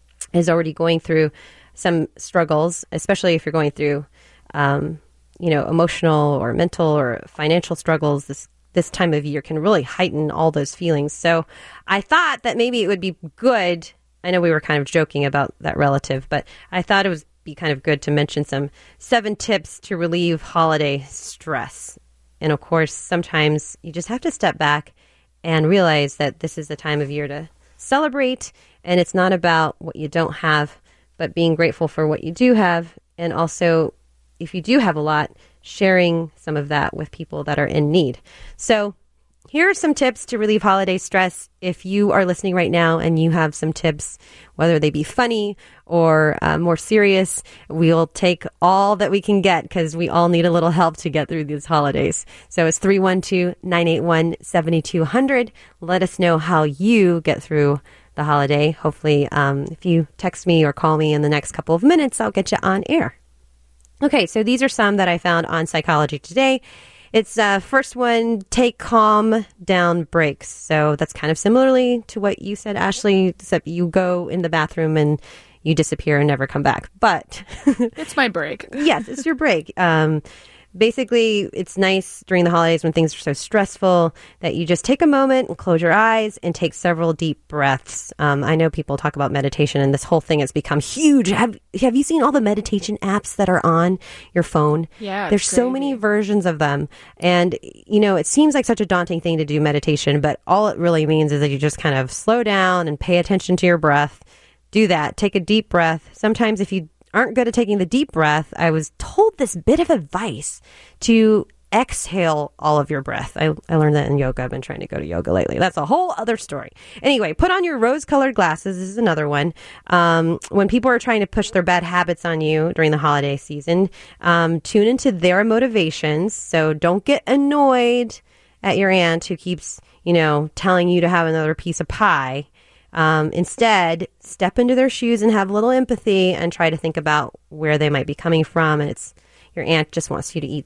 B: is already going through some struggles, especially if you're going through, um, you know, emotional or mental or financial struggles. This this time of year can really heighten all those feelings. So I thought that maybe it would be good. I know we were kind of joking about that relative, but I thought it would be kind of good to mention some seven tips to relieve holiday stress. And of course, sometimes you just have to step back and realize that this is the time of year to celebrate. And it's not about what you don't have, but being grateful for what you do have. And also, if you do have a lot, sharing some of that with people that are in need. So here are some tips to relieve holiday stress. If you are listening right now and you have some tips, whether they be funny or uh, more serious, we'll take all that we can get, because we all need a little help to get through these holidays. So it's three one two, nine eight one, seven two zero zero. Let us know how you get through the holiday. Hopefully, um, if you text me or call me in the next couple of minutes, I'll get you on air. Okay, so these are some that I found on Psychology Today. It's uh, first one, take calm down breaks. So that's kind of similarly to what you said, Ashley, except you go in the bathroom and you disappear and never come back. But
C: it's my break.
B: Yes, it's your break. Um, basically, it's nice during the holidays when things are so stressful that you just take a moment and close your eyes and take several deep breaths. Um, I know people talk about meditation, and this whole thing has become huge. Have Have you seen all the meditation apps that are on your phone?
C: Yeah,
B: there's so many versions of them, and you know, it seems like such a daunting thing to do meditation, but all it really means is that you just kind of slow down and pay attention to your breath. Do that. Take a deep breath. Sometimes if you aren't good at taking the deep breath, I was told this bit of advice to exhale all of your breath. I, I learned that in yoga. I've been trying to go to yoga lately. That's a whole other story. Anyway, put on your rose-colored glasses. This is another one. Um, when people are trying to push their bad habits on you during the holiday season, um, tune into their motivations. So don't get annoyed at your aunt who keeps, you know, telling you to have another piece of pie. Um, instead, step into their shoes and have a little empathy and try to think about where they might be coming from. And it's your aunt just wants you to eat that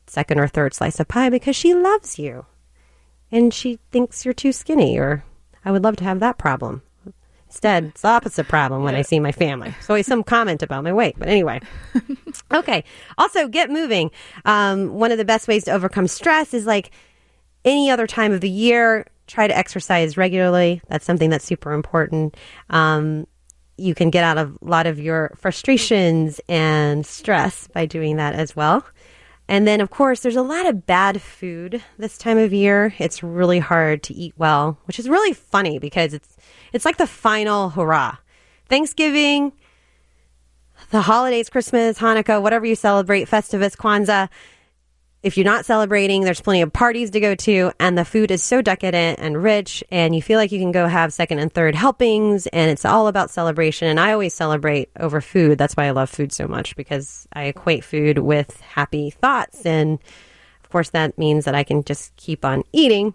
B: second or third slice of pie because she loves you. And she thinks you're too skinny, or I would love to have that problem. Instead, it's the opposite problem when I see my family. There's always some comment about my weight. But anyway. Okay. Also, get moving. Um, one of the best ways to overcome stress is like any other time of the year, try to exercise regularly. That's something that's super important. Um, you can get out of a lot of your frustrations and stress by doing that as well. And then, of course, there's a lot of bad food this time of year. It's really hard to eat well, which is really funny because it's it's like the final hurrah. Thanksgiving, the holidays, Christmas, Hanukkah, whatever you celebrate, Festivus, Kwanzaa. If you're not celebrating, there's plenty of parties to go to, and the food is so decadent and rich, and you feel like you can go have second and third helpings, and it's all about celebration. And I always celebrate over food. That's why I love food so much, because I equate food with happy thoughts. And of course, that means that I can just keep on eating.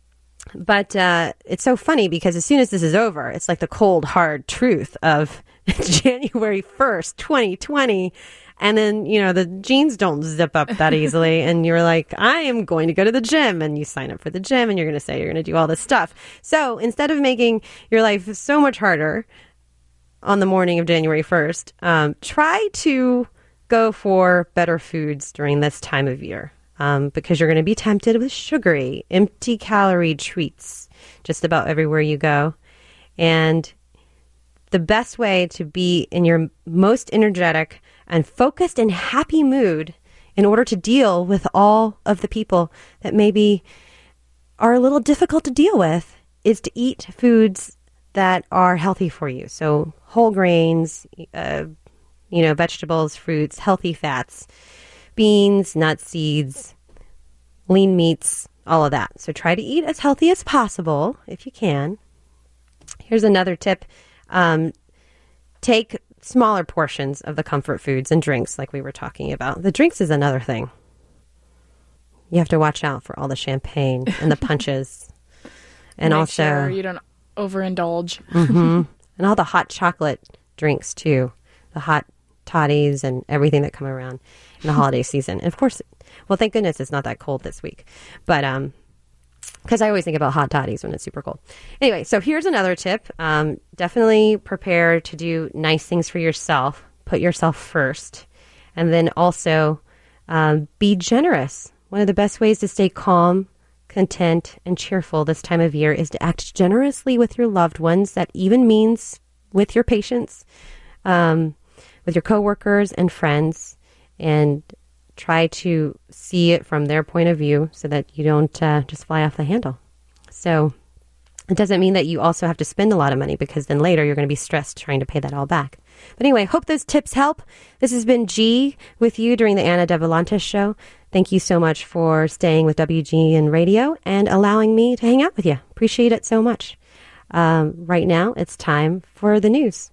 B: But uh, it's so funny because as soon as this is over, it's like the cold, hard truth of January first, twenty twenty. And then, you know, the jeans don't zip up that easily. And you're like, I am going to go to the gym. And you sign up for the gym and you're going to say you're going to do all this stuff. So instead of making your life so much harder on the morning of January first, um, try to go for better foods during this time of year. Um, because you're going to be tempted with sugary, empty calorie treats just about everywhere you go. And the best way to be in your most energetic and focused and happy mood in order to deal with all of the people that maybe are a little difficult to deal with is to eat foods that are healthy for you. So whole grains, uh, you know, vegetables, fruits, healthy fats, beans, nuts, seeds, lean meats, all of that. So try to eat as healthy as possible if you can. Here's another tip. Um, take smaller portions of the comfort foods and drinks like we were talking about. The drinks is another thing. You have to watch out for all the champagne and the punches. And
C: Make
B: also,
C: sure you don't overindulge.
B: Mm-hmm. And all the hot chocolate drinks too. The hot toddies and everything that come around in the holiday season. And of course, well, thank goodness it's not that cold this week. But, um, because I always think about hot toddies when it's super cold. Anyway, so here's another tip. Um, definitely prepare to do nice things for yourself. Put yourself first. And then also um, be generous. One of the best ways to stay calm, content, and cheerful this time of year is to act generously with your loved ones. That even means with your patients, um, with your coworkers and friends, and try to see it from their point of view so that you don't uh, just fly off the handle. So it doesn't mean that you also have to spend a lot of money, because then later you're going to be stressed trying to pay that all back. But anyway, hope those tips help. This has been G with you during the Anna Devolantis Show. Thank you so much for staying with W G N Radio and allowing me to hang out with you. Appreciate it so much. Um, right now, it's time for the news.